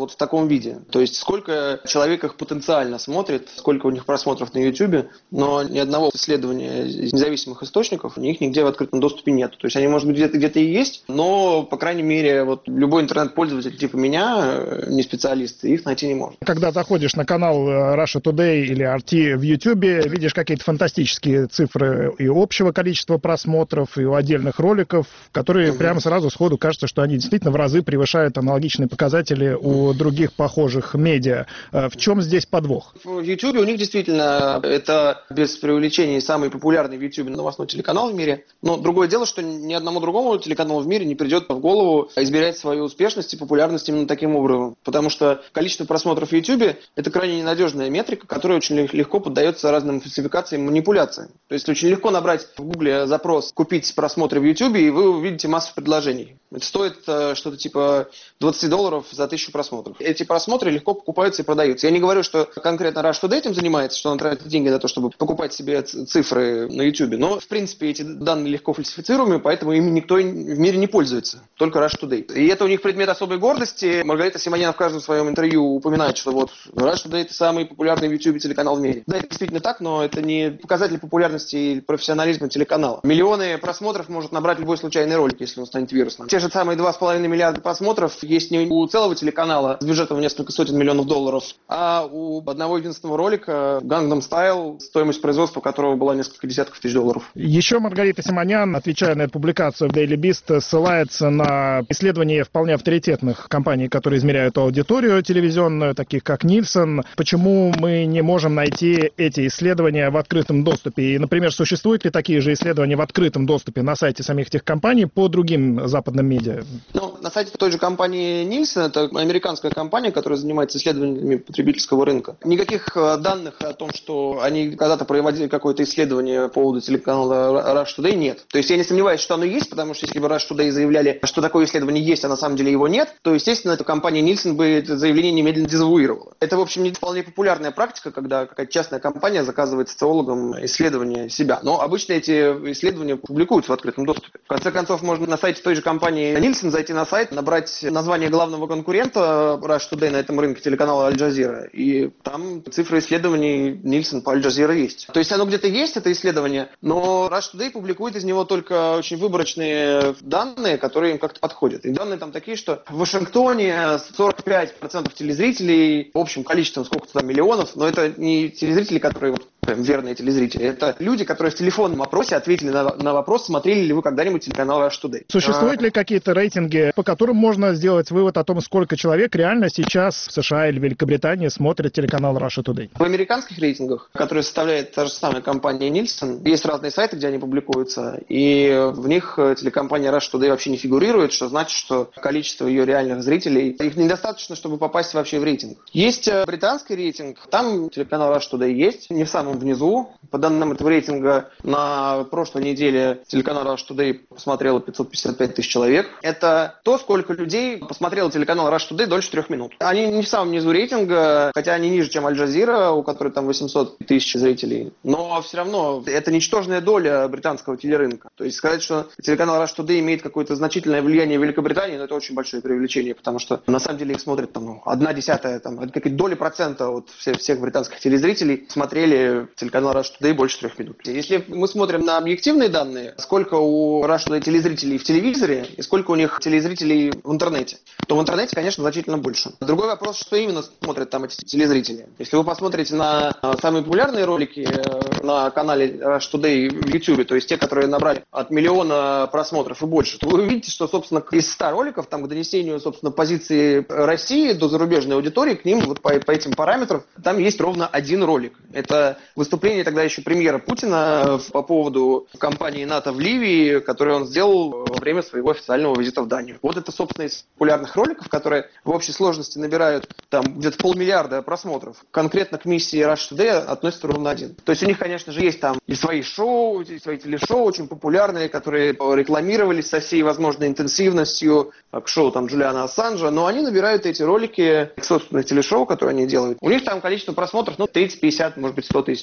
вот в таком виде. То есть сколько человек их потенциально смотрит, сколько у них просмотров на YouTube, но ни одного исследования из независимых источников у них нигде в открытом доступе нет. То есть они, может быть, где-то где-то и есть, но, по крайней мере, вот любой интернет-пользователь типа меня, не специалист, их найти не может. Когда заходишь на канал Russia Today или ар ти в YouTube, видишь какие-то фантастические цифры и общего количества просмотров, и у отдельных роликов, которые mm-hmm. прямо сразу сходу кажется, что они действительно в разы превышают аналогичные показатели у других похожих медиа. В чем здесь подвох? В YouTube у них действительно, это без преувеличения, самый популярный в YouTube новостной телеканал в мире. Но другое дело, что ни одному другому телеканалу в мире не придет в голову измерять свою успешность и популярность именно таким образом. Потому что количество просмотров в YouTube – это крайне ненадежная метрика, которая очень легко поддается разным фальсификациям и манипуляциям. То есть очень легко набрать в Гугле запрос «купить просмотры в YouTube», и вы увидите массу предложений. Это стоит что-то типа двадцать долларов за тысячу просмотров. Эти просмотры легко покупаются и продаются. Я не говорю, что конкретно Russia Today этим занимается, что он тратит деньги на то, чтобы покупать себе цифры на YouTube. Но, в принципе, эти данные легко фальсифицируемые, поэтому ими никто в мире не пользуется. Только Russia Today. И это у них предмет особой гордости. Маргарита Симоньян в каждом своем интервью упоминает, что вот Russia Today – это самый популярный в YouTube телеканал в мире. Да, это действительно так, но это не показатель популярности и профессионализма телеканала. Миллионы просмотров может набрать любой случайный ролик, если он станет вирусным. Те же самые два с половиной миллиарда просмотров есть не у целого телеканала с бюджетом в несколько сотен миллионов долларов, а у одного единственного ролика Gangnam Style, стоимость производства которого была несколько десятков тысяч долларов. Еще Маргарита Симоньян, отвечая на эту публикацию в Daily Beast, ссылается на исследования вполне авторитетных компаний, которые измеряют аудиторию телевизионную, таких как Нильсон. Почему мы не можем найти эти исследования в открытом доступе? И, например, существуют ли такие же исследования в открытом доступе на сайте самих этих компаний по другим западным медиа? Ну, на сайте той же компании Нильсон, это американская компания, которая занимается исследованиями потребительского рынка. Никаких данных о том, что они когда-то проводили какое-то исследование по поводу телеканала Russia Today, нет. То есть я не сомневаюсь, что оно есть, потому что если бы Russia Today заявляли, что такое исследование есть, а на самом деле его нет, то, естественно, эта компания Нильсон бы это заявление немедленно дезавуировала. Это, в общем, не вполне популярная практика, когда какая-то частная компания заказывает социологам исследования себя. Но обычно эти исследования публикуются в открытом доступе. В конце концов, можно на сайте той же компании Нильсон зайти на сайт, набрать название главного конкурента Russia Today на этом рынке, телеканала Аль Джазира, и там цифры исследований Нильсон по Аль Джазира есть. То есть оно где-то есть, это исследование, но Russia Today публикует из него только очень выборочные данные, которые им как-то подходят. И данные там такие, что в Вашингтоне сорок пять процентов телезрителей, общим количеством сколько-то там миллионов, но это не телезрители, которые вот прям верные телезрители. Это люди, которые в телефонном опросе ответили на, на вопрос, смотрели ли вы когда-нибудь телеканал Russia Today. Существуют а... ли какие-то рейтинги, по которым можно сделать вывод о том, сколько человек реально сейчас в США или Великобритании смотрят телеканал Russia Today? В американских рейтингах, которые составляет та же самая компания Нильсон, есть разные сайты, где они публикуются, и в них телекомпания Russia Today вообще не фигурирует, что значит, что количество ее реальных зрителей, их недостаточно, чтобы попасть вообще в рейтинг. Есть британский рейтинг, там телеканал Russia Today есть, не в самом внизу. По данным этого рейтинга, на прошлой неделе телеканал Russia Today посмотрело пятьсот пятьдесят пять тысяч человек. Это то, сколько людей посмотрело телеканал Russia Today дольше трех минут. Они не в самом низу рейтинга, хотя они ниже, чем Аль Джазира, у которой там восемьсот тысяч зрителей. Но все равно это ничтожная доля британского телерынка. То есть сказать, что телеканал Russia Today имеет какое-то значительное влияние в Великобритании, ну, это очень большое преувеличение, потому что на самом деле их смотрят там, ну, одна десятая, там, какие-то доли процента от всех, всех британских телезрителей смотрели телеканал Russia Today больше трех минут. Если мы смотрим на объективные данные, сколько у Russia Today телезрителей в телевизоре и сколько у них телезрителей в интернете, то в интернете, конечно, значительно больше. Другой вопрос, что именно смотрят там эти телезрители. Если вы посмотрите на самые популярные ролики на канале Russia Today в YouTube, то есть те, которые набрали от миллиона просмотров и больше, то вы увидите, что, собственно, из ста роликов, там, к донесению, собственно, позиции России до зарубежной аудитории, к ним вот по, по этим параметрам, там есть ровно один ролик. Это выступление тогда еще премьера Путина по поводу кампании НАТО в Ливии, которую он сделал во время своего официального визита в Данию. Вот это, собственно, из популярных роликов, которые в общей сложности набирают там где-то полмиллиарда просмотров. Конкретно к миссии Russia Today относится ровно один. То есть у них, конечно же, есть там и свои шоу, и свои телешоу очень популярные, которые рекламировались со всей возможной интенсивностью к шоу там Джулиана Ассанжа, но они набирают эти ролики к собственных телешоу, которые они делают. У них там количество просмотров, ну, тридцать, пятьдесят, может быть, сто тысяч.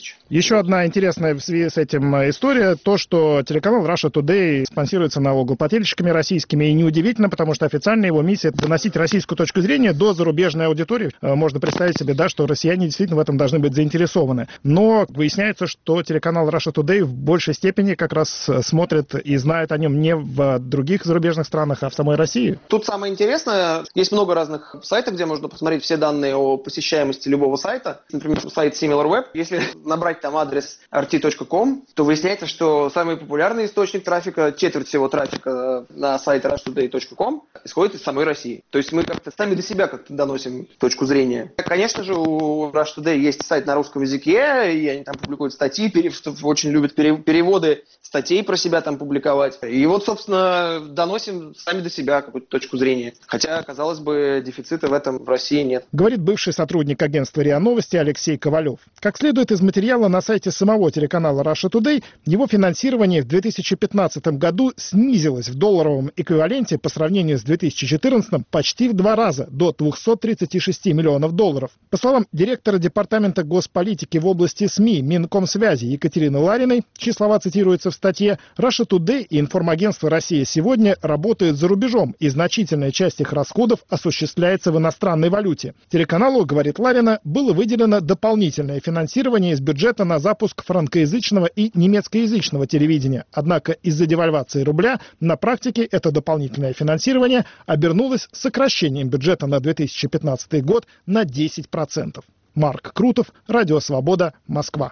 тысяч. Еще одна интересная в связи с этим история, то, что телеканал Russia Today спонсируется налогоплательщиками российскими, и неудивительно, потому что официальная его миссия — это доносить российскую точку зрения до зарубежной аудитории. Можно представить себе, да, что россияне действительно в этом должны быть заинтересованы. Но выясняется, что телеканал Russia Today в большей степени как раз смотрит и знает о нем не в других зарубежных странах, а в самой России. Тут самое интересное, есть много разных сайтов, где можно посмотреть все данные о посещаемости любого сайта. Например, сайт SimilarWeb. Если набрать там адрес эр ти точка ком, то выясняется, что самый популярный источник трафика, четверть всего трафика на сайт rush today точка ком исходит из самой России. То есть мы как-то сами до себя как-то доносим точку зрения. Конечно же, у Russia Today есть сайт на русском языке, и они там публикуют статьи, очень любят переводы статей про себя там публиковать. И вот, собственно, доносим сами до себя какую-то точку зрения. Хотя, казалось бы, дефицита в этом в России нет. Говорит бывший сотрудник агентства РИА Новости Алексей Ковалев. Как следует из материала на сайте самого телеканала Russia Today, его финансирование в две тысячи пятнадцатом году снизилось в долларовом эквиваленте по сравнению с две тысячи четырнадцатым почти в два раза, до двухсот тридцати шести миллионов долларов. По словам директора департамента госполитики в области СМИ Минкомсвязи Екатерины Лариной, чьи слова цитируются в статье, Russia Today и информагентство «Россия сегодня» работают за рубежом, и значительная часть их расходов осуществляется в иностранной валюте. Телеканалу, говорит Ларина, было выделено дополнительное финансирование из бюджета на запуск франкоязычного и немецкоязычного телевидения. Однако из-за девальвации рубля на практике это дополнительное финансирование обернулось сокращением бюджета на две тысячи пятнадцатый год на десять процентов. Марк Крутов, Радио Свобода, Москва.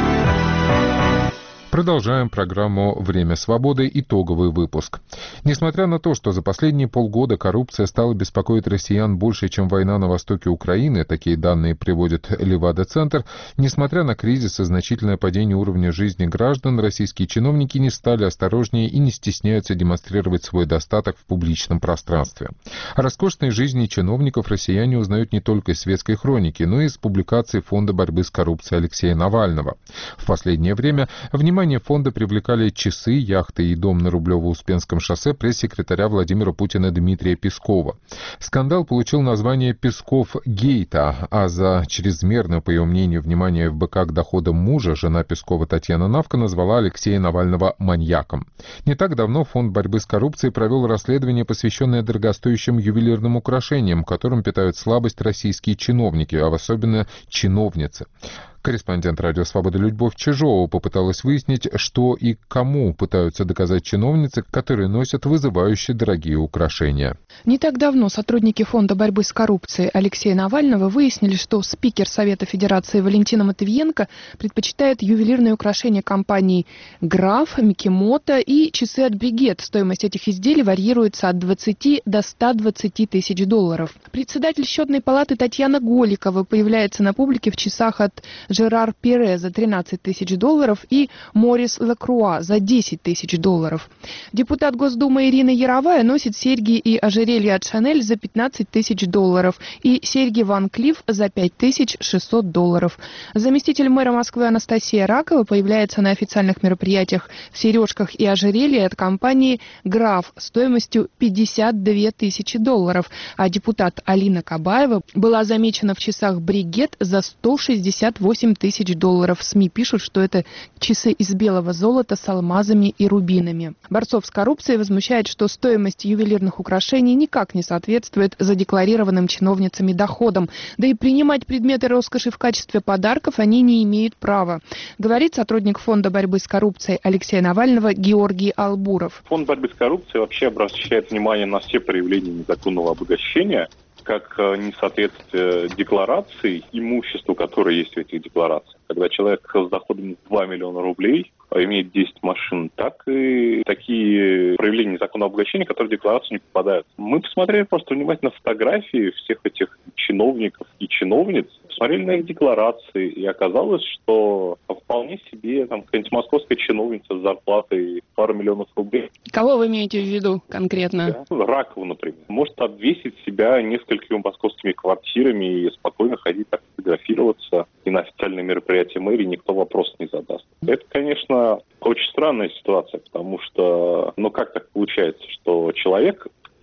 Продолжаем программу «Время свободы», итоговый выпуск. Несмотря на то, что за последние полгода коррупция стала беспокоить россиян больше, чем война на востоке Украины, такие данные приводит Левада-центр, несмотря на кризис и значительное падение уровня жизни граждан, российские чиновники не стали осторожнее и не стесняются демонстрировать свой достаток в публичном пространстве. О роскошной жизни чиновников россияне узнают не только из светской хроники, но и из публикаций Фонда борьбы с коррупцией Алексея Навального. В последнее время внимание фонда привлекали часы, яхты и дом на Рублево-Успенском шоссе пресс-секретаря Владимира Путина Дмитрия Пескова. Скандал получил название «Песков-гейта», а за чрезмерное, по ее мнению, внимание эф бэ ка к доходам мужа жена Пескова Татьяна Навка назвала Алексея Навального маньяком. Не так давно Фонд борьбы с коррупцией провел расследование, посвященное дорогостоящим ювелирным украшениям, которым питают слабость российские чиновники, а особенно чиновницы. Корреспондент «Радио Свобода» Любовь Чижова попыталась выяснить, что и кому пытаются доказать чиновницы, которые носят вызывающие дорогие украшения. Не так давно сотрудники Фонда борьбы с коррупцией Алексея Навального выяснили, что спикер Совета Федерации Валентина Матвиенко предпочитает ювелирные украшения компаний «Граф», «Микимото» и часы от «Бригет». Стоимость этих изделий варьируется от двадцати до ста двадцати тысяч долларов. Председатель счетной палаты Татьяна Голикова появляется на публике в часах от Жерар Пире за тринадцать тысяч долларов и Морис Лакруа за десять тысяч долларов. Депутат Госдумы Ирина Яровая носит серьги и ожерелья от Шанель за пятнадцать тысяч долларов и серьги Ван Клифф за пять тысяч шестьсот долларов. Заместитель мэра Москвы Анастасия Ракова появляется на официальных мероприятиях в сережках и ожерелье от компании «Граф» стоимостью пятьдесят две тысячи долларов, а депутат Алина Кабаева была замечена в часах «Бригет» за сто шестьдесят восемь тысяч долларов. СМИ пишут, что это часы из белого золота с алмазами и рубинами. Борцов с коррупцией возмущает, что стоимость ювелирных украшений никак не соответствует задекларированным чиновницами доходам, да и принимать предметы роскоши в качестве подарков они не имеют права, говорит сотрудник Фонда борьбы с коррупцией Алексея Навального Георгий Албуров. Фонд борьбы с коррупцией вообще обращает внимание на все проявления незаконного обогащения, как несоответствие деклараций имуществу, которое есть в этих декларациях. Когда человек с доходом два миллиона рублей имеет десять машин, так и такие проявления незаконного обогащения, которые в декларацию не попадают. Мы посмотрели просто внимательно фотографии всех этих чиновников и чиновниц, посмотрели на их декларации, и оказалось, что вполне себе там какая-нибудь московская чиновница с зарплатой пару миллионов рублей. Кого вы имеете в виду конкретно? Да, Ракова, например. Может обвесить себя несколькими московскими квартирами и спокойно ходить так фотографироваться, и на официальные мероприятия мэрии никто вопрос не задаст. Это, конечно, очень странная ситуация, потому что, ну как так получается, что человек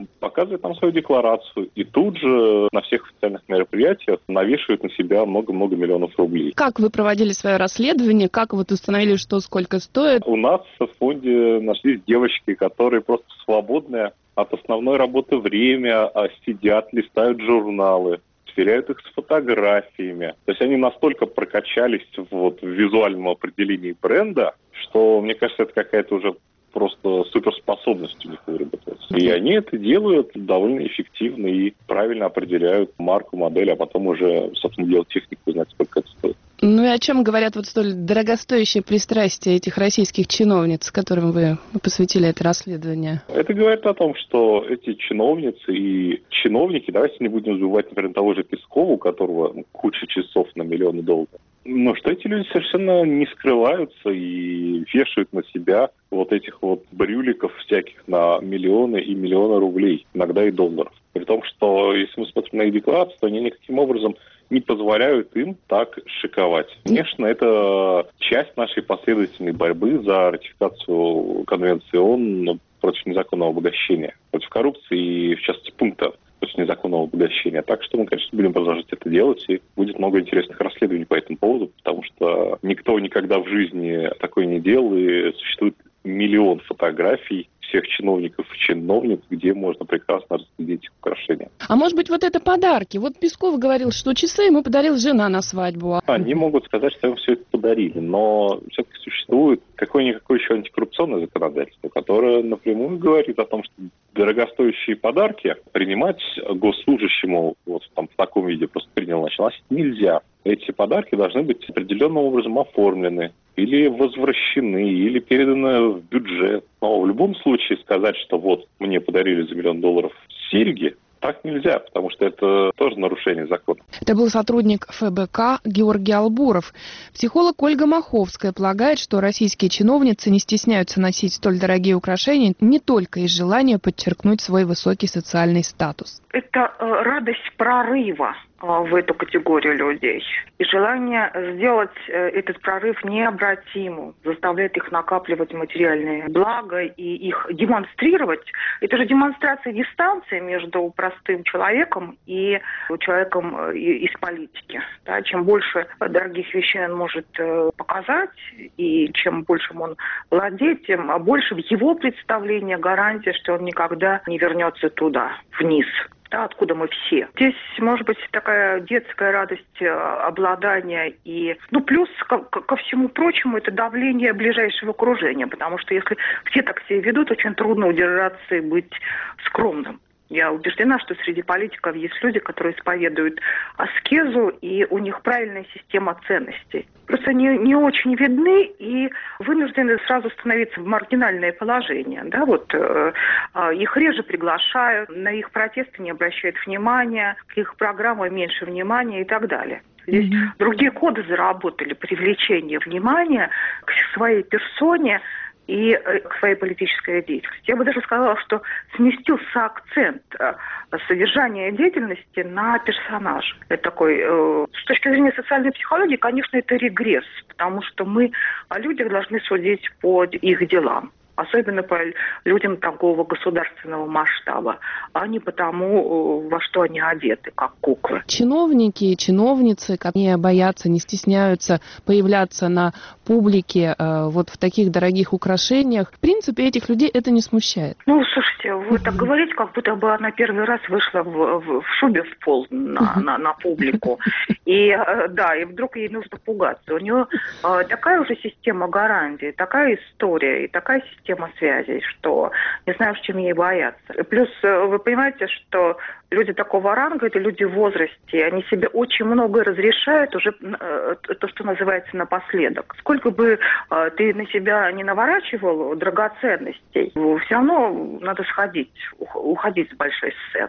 показывает нам свою декларацию и тут же на всех официальных мероприятиях навешивает на себя много-много миллионов рублей. Как вы проводили свое расследование? Как вот установили, что сколько стоит? У нас в фонде нашлись девочки, которые просто свободные от основной работы время, а сидят, листают журналы, сверяют их с фотографиями. То есть они настолько прокачались вот в визуальном определении бренда, что, мне кажется, это какая-то уже просто суперспособность у них выработается. И они это делают довольно эффективно и правильно определяют марку, модель, а потом уже, собственно, делают технику, узнать, сколько это стоит. Ну и о чем говорят вот столь дорогостоящие пристрастия этих российских чиновниц, которым вы посвятили это расследование? Это говорит о том, что эти чиновницы и чиновники, давайте не будем забывать, например, того же Пескова, у которого куча часов на миллионы долларов, но что эти люди совершенно не скрываются и вешают на себя вот этих вот брюликов всяких на миллионы и миллионы рублей, иногда и долларов. При том, что если мы смотрим на их декларацию, то они никаким образом не позволяют им так шиковать. Конечно, это часть нашей последовательной борьбы за ратификацию Конвенции ООН против незаконного обогащения, против коррупции и, в частности, пункта против незаконного обогащения. Так что мы, конечно, будем продолжать это делать, и будет много интересных расследований по этому поводу, потому что никто никогда в жизни такое не делал, и существует миллион фотографий всех чиновников и чиновниц, где можно прекрасно разглядеть их украшения. А может быть, вот это подарки? Вот Песков говорил, что часы ему подарила жена на свадьбу. Они могут сказать, что им все это подарили, но все-таки существует какое-никакое еще антикоррупционное законодательство, которое напрямую говорит о том, что дорогостоящие подарки принимать госслужащему вот там, в таком виде просто принял, начал носить нельзя. Эти подарки должны быть определенным образом оформлены или возвращены, или переданы в бюджет. Но в любом случае сказать, что вот мне подарили за миллион долларов серьги, так нельзя, потому что это тоже нарушение закона. Это был сотрудник эф бэ ка Георгий Албуров. Психолог Ольга Маховская полагает, что российские чиновницы не стесняются носить столь дорогие украшения не только из желания подчеркнуть свой высокий социальный статус. Это э, радость прорыва э, в эту категорию людей. И желание сделать э, этот прорыв необратимым, заставляет их накапливать материальные блага и их демонстрировать. Это же демонстрация дистанции между простым человеком и человеком э, из политики. Да? Чем больше дорогих вещей он может э, показать, и чем большим он владеет, тем больше в его представлении гарантия, что он никогда не вернется туда, вниз. Да, откуда мы все. Здесь, может быть, такая детская радость обладания и, ну, плюс ко, ко всему прочему, это давление ближайшего окружения, потому что если все так себя ведут, очень трудно удержаться и быть скромным. Я убеждена, что среди политиков есть люди, которые исповедуют аскезу, и у них правильная система ценностей. Просто они не очень видны и вынуждены сразу становиться в маргинальное положение. Да? Вот, э, э, их реже приглашают, на их протесты не обращают внимания, к их программам меньше внимания и так далее. Здесь mm-hmm. другие коды заработали, привлечение внимания к своей персоне и к своей политической деятельности. Я бы даже сказала, что сместился акцент содержания деятельности на персонажа. Это такой, э, с точки зрения социальной психологии, конечно, это регресс, потому что мы о людях должны судить по их делам. Особенно по людям такого государственного масштаба, а не по тому, во что они одеты, как куклы. Чиновники и чиновницы, которые боятся, не стесняются появляться на публике э, вот в таких дорогих украшениях. В принципе, этих людей это не смущает. Ну, слушайте, вы так говорите, как будто бы она первый раз вышла в, в, в шубе в пол на, на, на публику. И э, да, и вдруг ей нужно пугаться. У нее э, такая уже система гарантий, такая история и такая система система связей, что не знаю, с чем ей бояться. Плюс вы понимаете, что люди такого ранга, это люди в возрасте, они себе очень многое разрешают уже то, что называется напоследок. Сколько бы ты на себя не наворачивал драгоценностей, все равно надо сходить, уходить с большой сцены.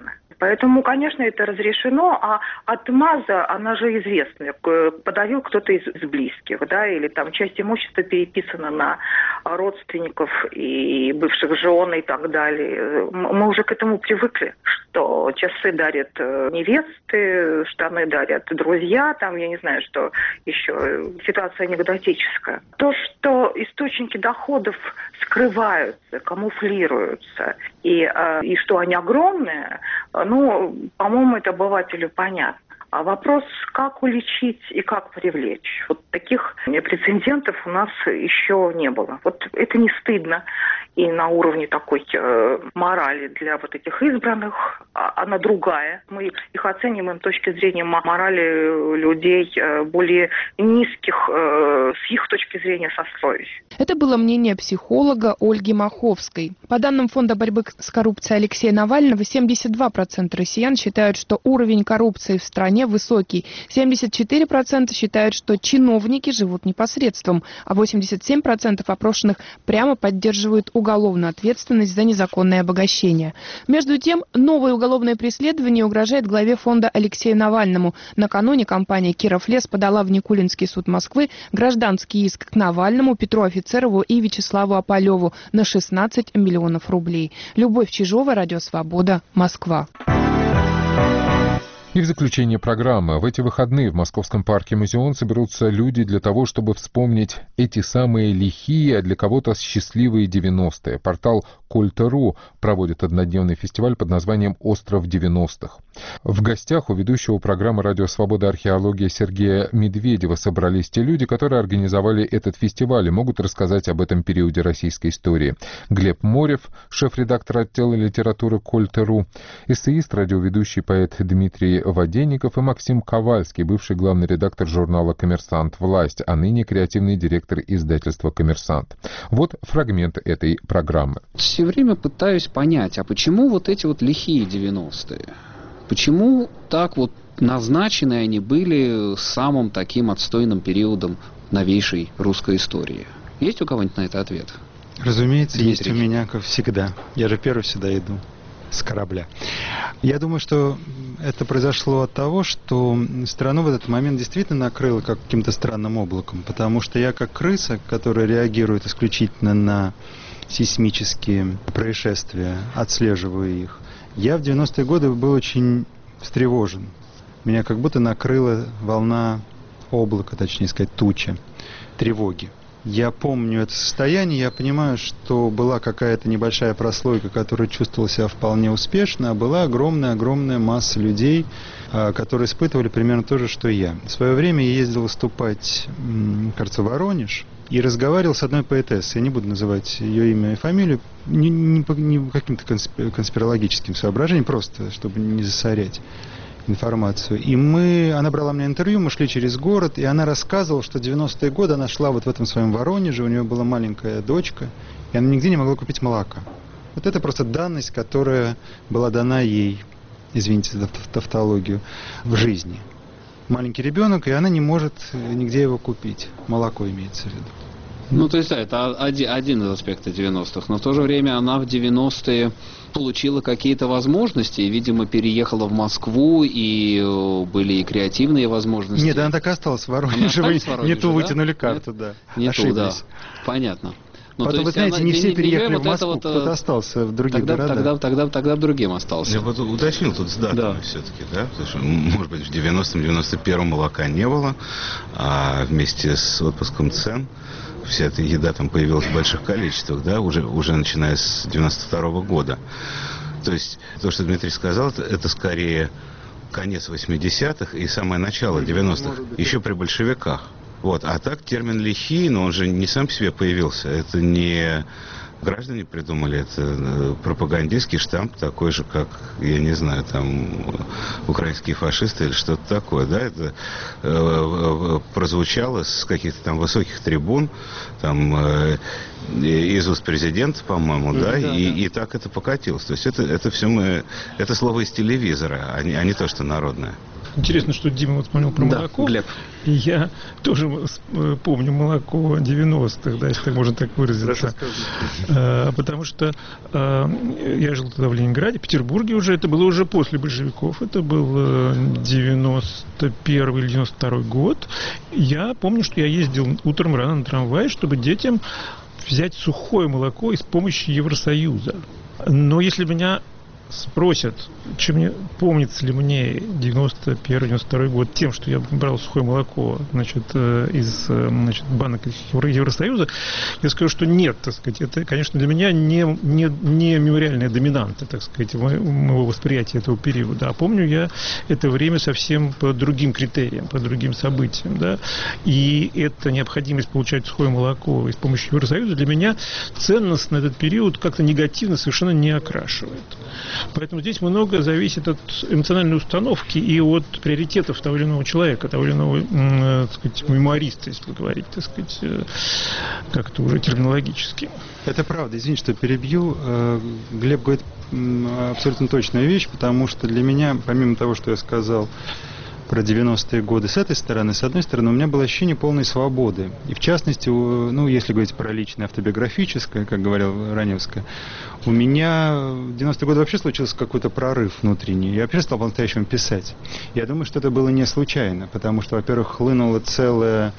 Поэтому, конечно, это разрешено, а отмаза, она же известна. Подавил кто-то из, из близких, да, или там часть имущества переписана на родственников и бывших жен и так далее. Мы уже к этому привыкли, что часы дарят невесты, штаны дарят друзья, там, я не знаю, что еще. Ситуация анекдотическая. То, что источники доходов скрываются, камуфлируются, и, и что они огромные, ну, по-моему, это обывателю понятно. А вопрос, как уличить и как привлечь. Вот таких прецедентов у нас еще не было. Вот это не стыдно. И на уровне такой э, морали для вот этих избранных, а, она другая. Мы их оцениваем с точки зрения морали людей э, более низких, э, с их точки зрения, сословий. Это было мнение психолога Ольги Маховской. По данным Фонда борьбы с коррупцией Алексея Навального, семьдесят два процента россиян считают, что уровень коррупции в стране высокий. семьдесят четыре процента считают, что чиновники живут непосредством, а восемьдесят семь процентов опрошенных прямо поддерживают уголовную ответственность за незаконное обогащение. Между тем, новое уголовное преследование угрожает главе фонда Алексею Навальному. Накануне компания «Киров Лес» подала в Никулинский суд Москвы гражданский иск к Навальному, Петру Офицерову и Вячеславу Опалеву на шестнадцать миллионов рублей. Любовь Чижова, Радио Свобода, Москва. И в заключение программы. В эти выходные в московском парке «Музеон» соберутся люди для того, чтобы вспомнить эти самые лихие, а для кого-то счастливые девяностые. Портал Кольта.ру проводит однодневный фестиваль под названием «Остров девяностых». В гостях у ведущего программы «Радио Свобода. Археология» Сергея Медведева собрались те люди, которые организовали этот фестиваль и могут рассказать об этом периоде российской истории. Глеб Морев, шеф-редактор отдела литературы Кольта.ру, эссеист, радиоведущий, поэт Дмитрий Воденников и Максим Ковальский, бывший главный редактор журнала «Коммерсант. Власть», а ныне креативный директор издательства «Коммерсант». Вот фрагмент этой программы. Все время пытаюсь понять, а почему вот эти вот лихие девяностые? Почему так вот назначены они были самым таким отстойным периодом новейшей русской истории? Есть у кого-нибудь на это ответ? Разумеется, Дмитрий. Есть у меня, как всегда. Я же первый всегда иду с корабля. Я думаю, что это произошло от того, что страну в этот момент действительно накрыло как каким-то странным облаком, потому что я как крыса, которая реагирует исключительно на сейсмические происшествия, отслеживаю их, я в девяностые годы был очень встревожен. Меня как будто накрыла волна облака, точнее сказать, туча, тревоги. Я помню это состояние, я понимаю, что была какая-то небольшая прослойка, которая чувствовала себя вполне успешно, а была огромная-огромная масса людей, которые испытывали примерно то же, что я. В свое время я ездил выступать, кажется, в Воронеж и разговаривал с одной поэтессой. Я не буду называть ее имя и фамилию, не, не по не каким-то конспирологическим соображениям, просто чтобы не засорять информацию. И мы, она брала мне интервью, мы шли через город, и она рассказывала, что в девяностые годы она шла вот в этом своем Воронеже, у нее была маленькая дочка, и она нигде не могла купить молока. Вот это просто данность, которая была дана ей, извините за тавтологию, в жизни. Маленький ребенок, и она не может нигде его купить. Молоко имеется в виду. Ну, то есть, да, это один, один из аспектов девяностых, но в то же время она в девяностые получила какие-то возможности, и, видимо, переехала в Москву, и были и креативные возможности. Нет, она так и осталась в Воронеже, вы не ту вытянули карту, да, не ошиблись. Ту, да. Понятно. Ну, Потом, вы знаете, она, не все не, переехали не, в Москву, вот, кто-то остался в других тогда, городах. Тогда, тогда, тогда другим остался. Я вот уточнил тут с датами да. все-таки, да, потому что, может быть, в девяностом — девяносто первом молока не было, а вместе с отпуском цен вся эта еда там появилась в больших количествах, да, уже, уже начиная с девяносто второго года. То есть, то, что Дмитрий сказал, это, это скорее конец восьмидесятых и самое начало девяностых, еще при большевиках. Вот. А так термин «лихие», но он же не сам по себе появился. Это не граждане придумали, это пропагандистский штамп, такой же, как, я не знаю, там, украинские фашисты или что-то такое, да, это э, прозвучало с каких-то там высоких трибун, там, э, из уст президента, по-моему, да, да, и, да, и так это покатилось. То есть это, это все мы, это слово из телевизора, а не, а не то, что народное. Интересно, что Дима вот вспомнил про да, молоко. Глеб. И я тоже помню молоко девяностых, да, если так можно так выразиться. А, потому что а, я жил тогда в Ленинграде, в Петербурге уже, это было уже после большевиков, это был девяносто первый или девяносто второй год. Я помню, что я ездил утром рано на трамвае, чтобы детям взять сухое молоко с помощью Евросоюза. Но если меня спросят, чем мне, помнится ли мне девяносто первый девяносто второй год тем, что я брал сухое молоко, значит, из, значит, банок Евросоюза, я скажу, что нет, так сказать, это, конечно, для меня не, не, не мемориальная доминанта, так сказать, моего восприятия этого периода. А помню я это время совсем по другим критериям, по другим событиям, да, и эта необходимость получать сухое молоко с помощью Евросоюза для меня ценность на этот период как-то негативно совершенно не окрашивает. Поэтому здесь много зависит от эмоциональной установки и от приоритетов того или иного человека, того или иного, э, так сказать, мемуариста, если говорить, так сказать, э, как-то уже терминологически. Это правда. Извините, что перебью. Глеб говорит абсолютно точную вещь, потому что для меня, помимо того, что я сказал про девяностые годы с этой стороны, с одной стороны, у меня было ощущение полной свободы. И в частности, ну, если говорить про личное автобиографическое, как говорил Раневская, у меня в девяностые годы вообще случился какой-то прорыв внутренний. Я вообще стал по-настоящему писать. Я думаю, что это было не случайно, потому что, во-первых, хлынула целая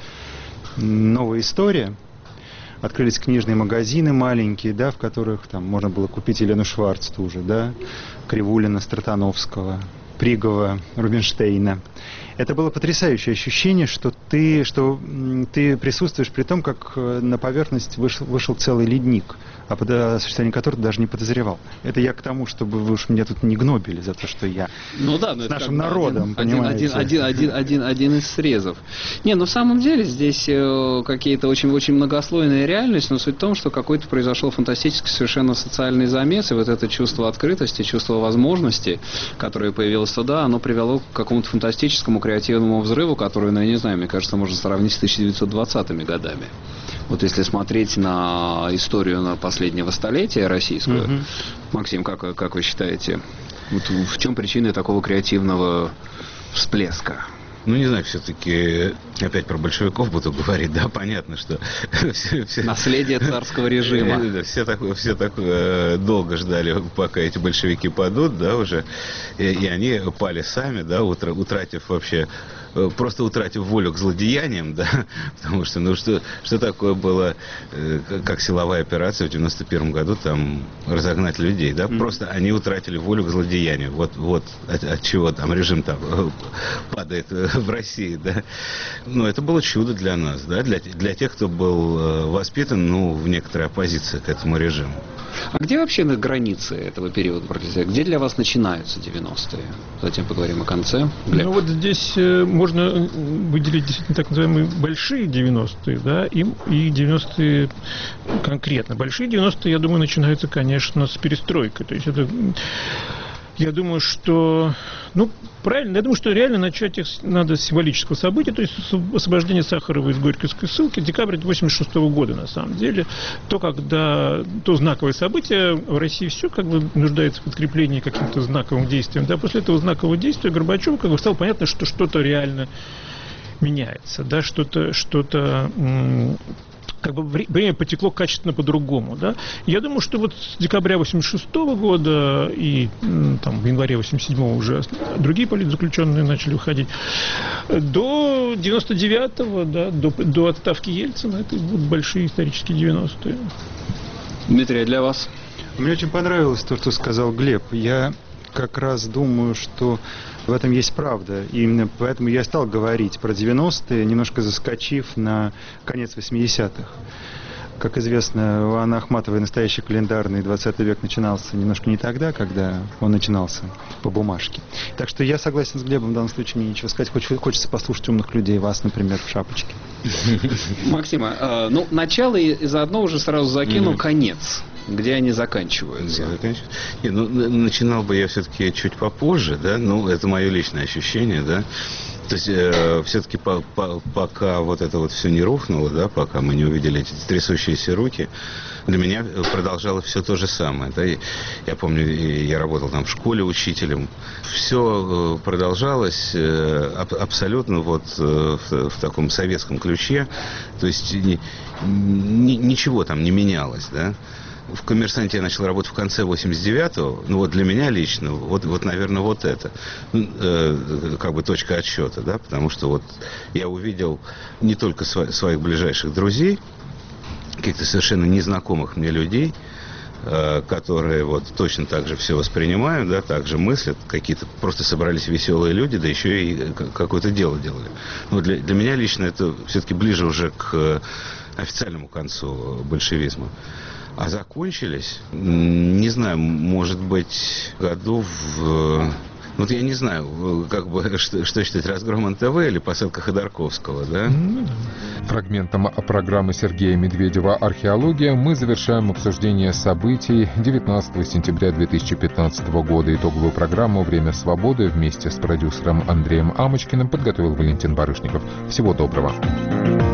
новая история. Открылись книжные магазины маленькие, да, в которых там можно было купить Елену Шварц ту же, да, Кривулина, Стратановского, Пригова, Рубинштейна. Это было потрясающее ощущение, что ты, что ты присутствуешь при том, как на поверхность вышел, вышел целый ледник, о существовании которого ты даже не подозревал. Это я к тому, чтобы вы уж меня тут не гнобили за то, что я ну, да, с нашим народом, один, понимаете? Один, один, один, один, один из срезов. Не, ну в самом деле здесь э, какие-то очень, очень многослойная реальность, но суть в том, что какой-то произошел фантастический совершенно социальный замес, и вот это чувство открытости, чувство возможности, которое появилось тогда, оно привело к какому-то фантастическому креативному взрыву, который, ну, я не знаю, мне кажется, можно сравнить с тысяча девятьсот двадцатыми годами. Вот если смотреть на историю на последнего столетия российскую, mm-hmm. Максим, как, как вы считаете, вот в чем причина такого креативного всплеска? Ну, не знаю, все-таки опять про большевиков буду говорить, да, понятно, что... все, все, наследие царского режима. Да, все так, все так э, долго ждали, пока эти большевики падут, да, уже, и, и они пали сами, да, утра, утратив вообще... просто утратив волю к злодеяниям, да, потому что, ну, что, что такое было, э, как силовая операция в девяносто первом году, там, разогнать людей, да, mm-hmm. просто они утратили волю к злодеянию, вот, вот от, от чего там режим там падает в России, да, но это было чудо для нас, да, для, для тех, кто был воспитан, ну, в некоторой оппозиции к этому режиму. А где вообще на границе этого периода, где для вас начинаются девяностые? Затем поговорим о конце. Глеб. Ну вот здесь э, можно выделить действительно так называемые большие девяностые, да, и, и девяностые конкретно. Большие девяностые, я думаю, начинаются, конечно, с перестройкой. То есть это... Я думаю, что, ну, правильно, я думаю, что реально начать их надо с символического события, то есть освобождение Сахарова из Горьковской ссылки, декабрь восемьдесят шестого года, на самом деле, то, когда, то знаковое событие, в России все как бы нуждается в подкреплении каким-то знаковым действием, да, после этого знакового действия Горбачеву как бы стало понятно, что что-то реально меняется, да, что-то, что-то... М- как бы время потекло качественно по-другому, да. Я думаю, что вот с декабря восемьдесят шестого года и там в январе восемьдесят седьмого уже другие политзаключенные начали уходить, до девяносто девятого, да, до, до отставки Ельцина, это будут большие исторические девяностые. Дмитрий, а для вас? Мне очень понравилось то, что сказал Глеб. Я как раз думаю, что в этом есть правда. И именно поэтому я стал говорить про девяностые, немножко заскочив на конец восьмидесятых. Как известно, у Анны Ахматовой настоящий календарный двадцатый век начинался немножко не тогда, когда он начинался по бумажке. Так что я согласен с Глебом, в данном случае мне нечего сказать. Хочется послушать умных людей, вас, например, в шапочке. Максима, э, ну, начало и, и заодно уже сразу закину mm-hmm. конец. Где они заканчиваются? Не, ну, начинал бы я все-таки чуть попозже, да, ну, это мое личное ощущение, да. То есть э, все-таки по, по, пока вот это вот все не рухнуло, да, пока мы не увидели эти трясущиеся руки, для меня продолжалось все то же самое. Да. И, я помню, я работал там в школе учителем. Все продолжалось э, аб, абсолютно вот э, в, в таком советском ключе. То есть ни, ни, ничего там не менялось, да. В «Коммерсанте» я начал работать в конце восемьдесят девятого. Ну вот для меня лично, вот, вот наверное, вот это, э, как бы точка отсчета, да, потому что вот я увидел не только сво- своих ближайших друзей, каких-то совершенно незнакомых мне людей, э, которые вот точно так же все воспринимают, да, так же мыслят, какие-то просто собрались веселые люди, да еще и какое-то дело делали. Но для, для меня лично это все-таки ближе уже к официальному концу большевизма. А закончились, не знаю, может быть, году в... Вот я не знаю, как бы, что, что считать, разгром эн тэ вэ или посадка Ходорковского, да? Фрагментом программы Сергея Медведева «Археология» мы завершаем обсуждение событий девятнадцатого сентября две тысячи пятнадцатого года. Итоговую программу «Время свободы» вместе с продюсером Андреем Амочкиным подготовил Валентин Барышников. Всего доброго.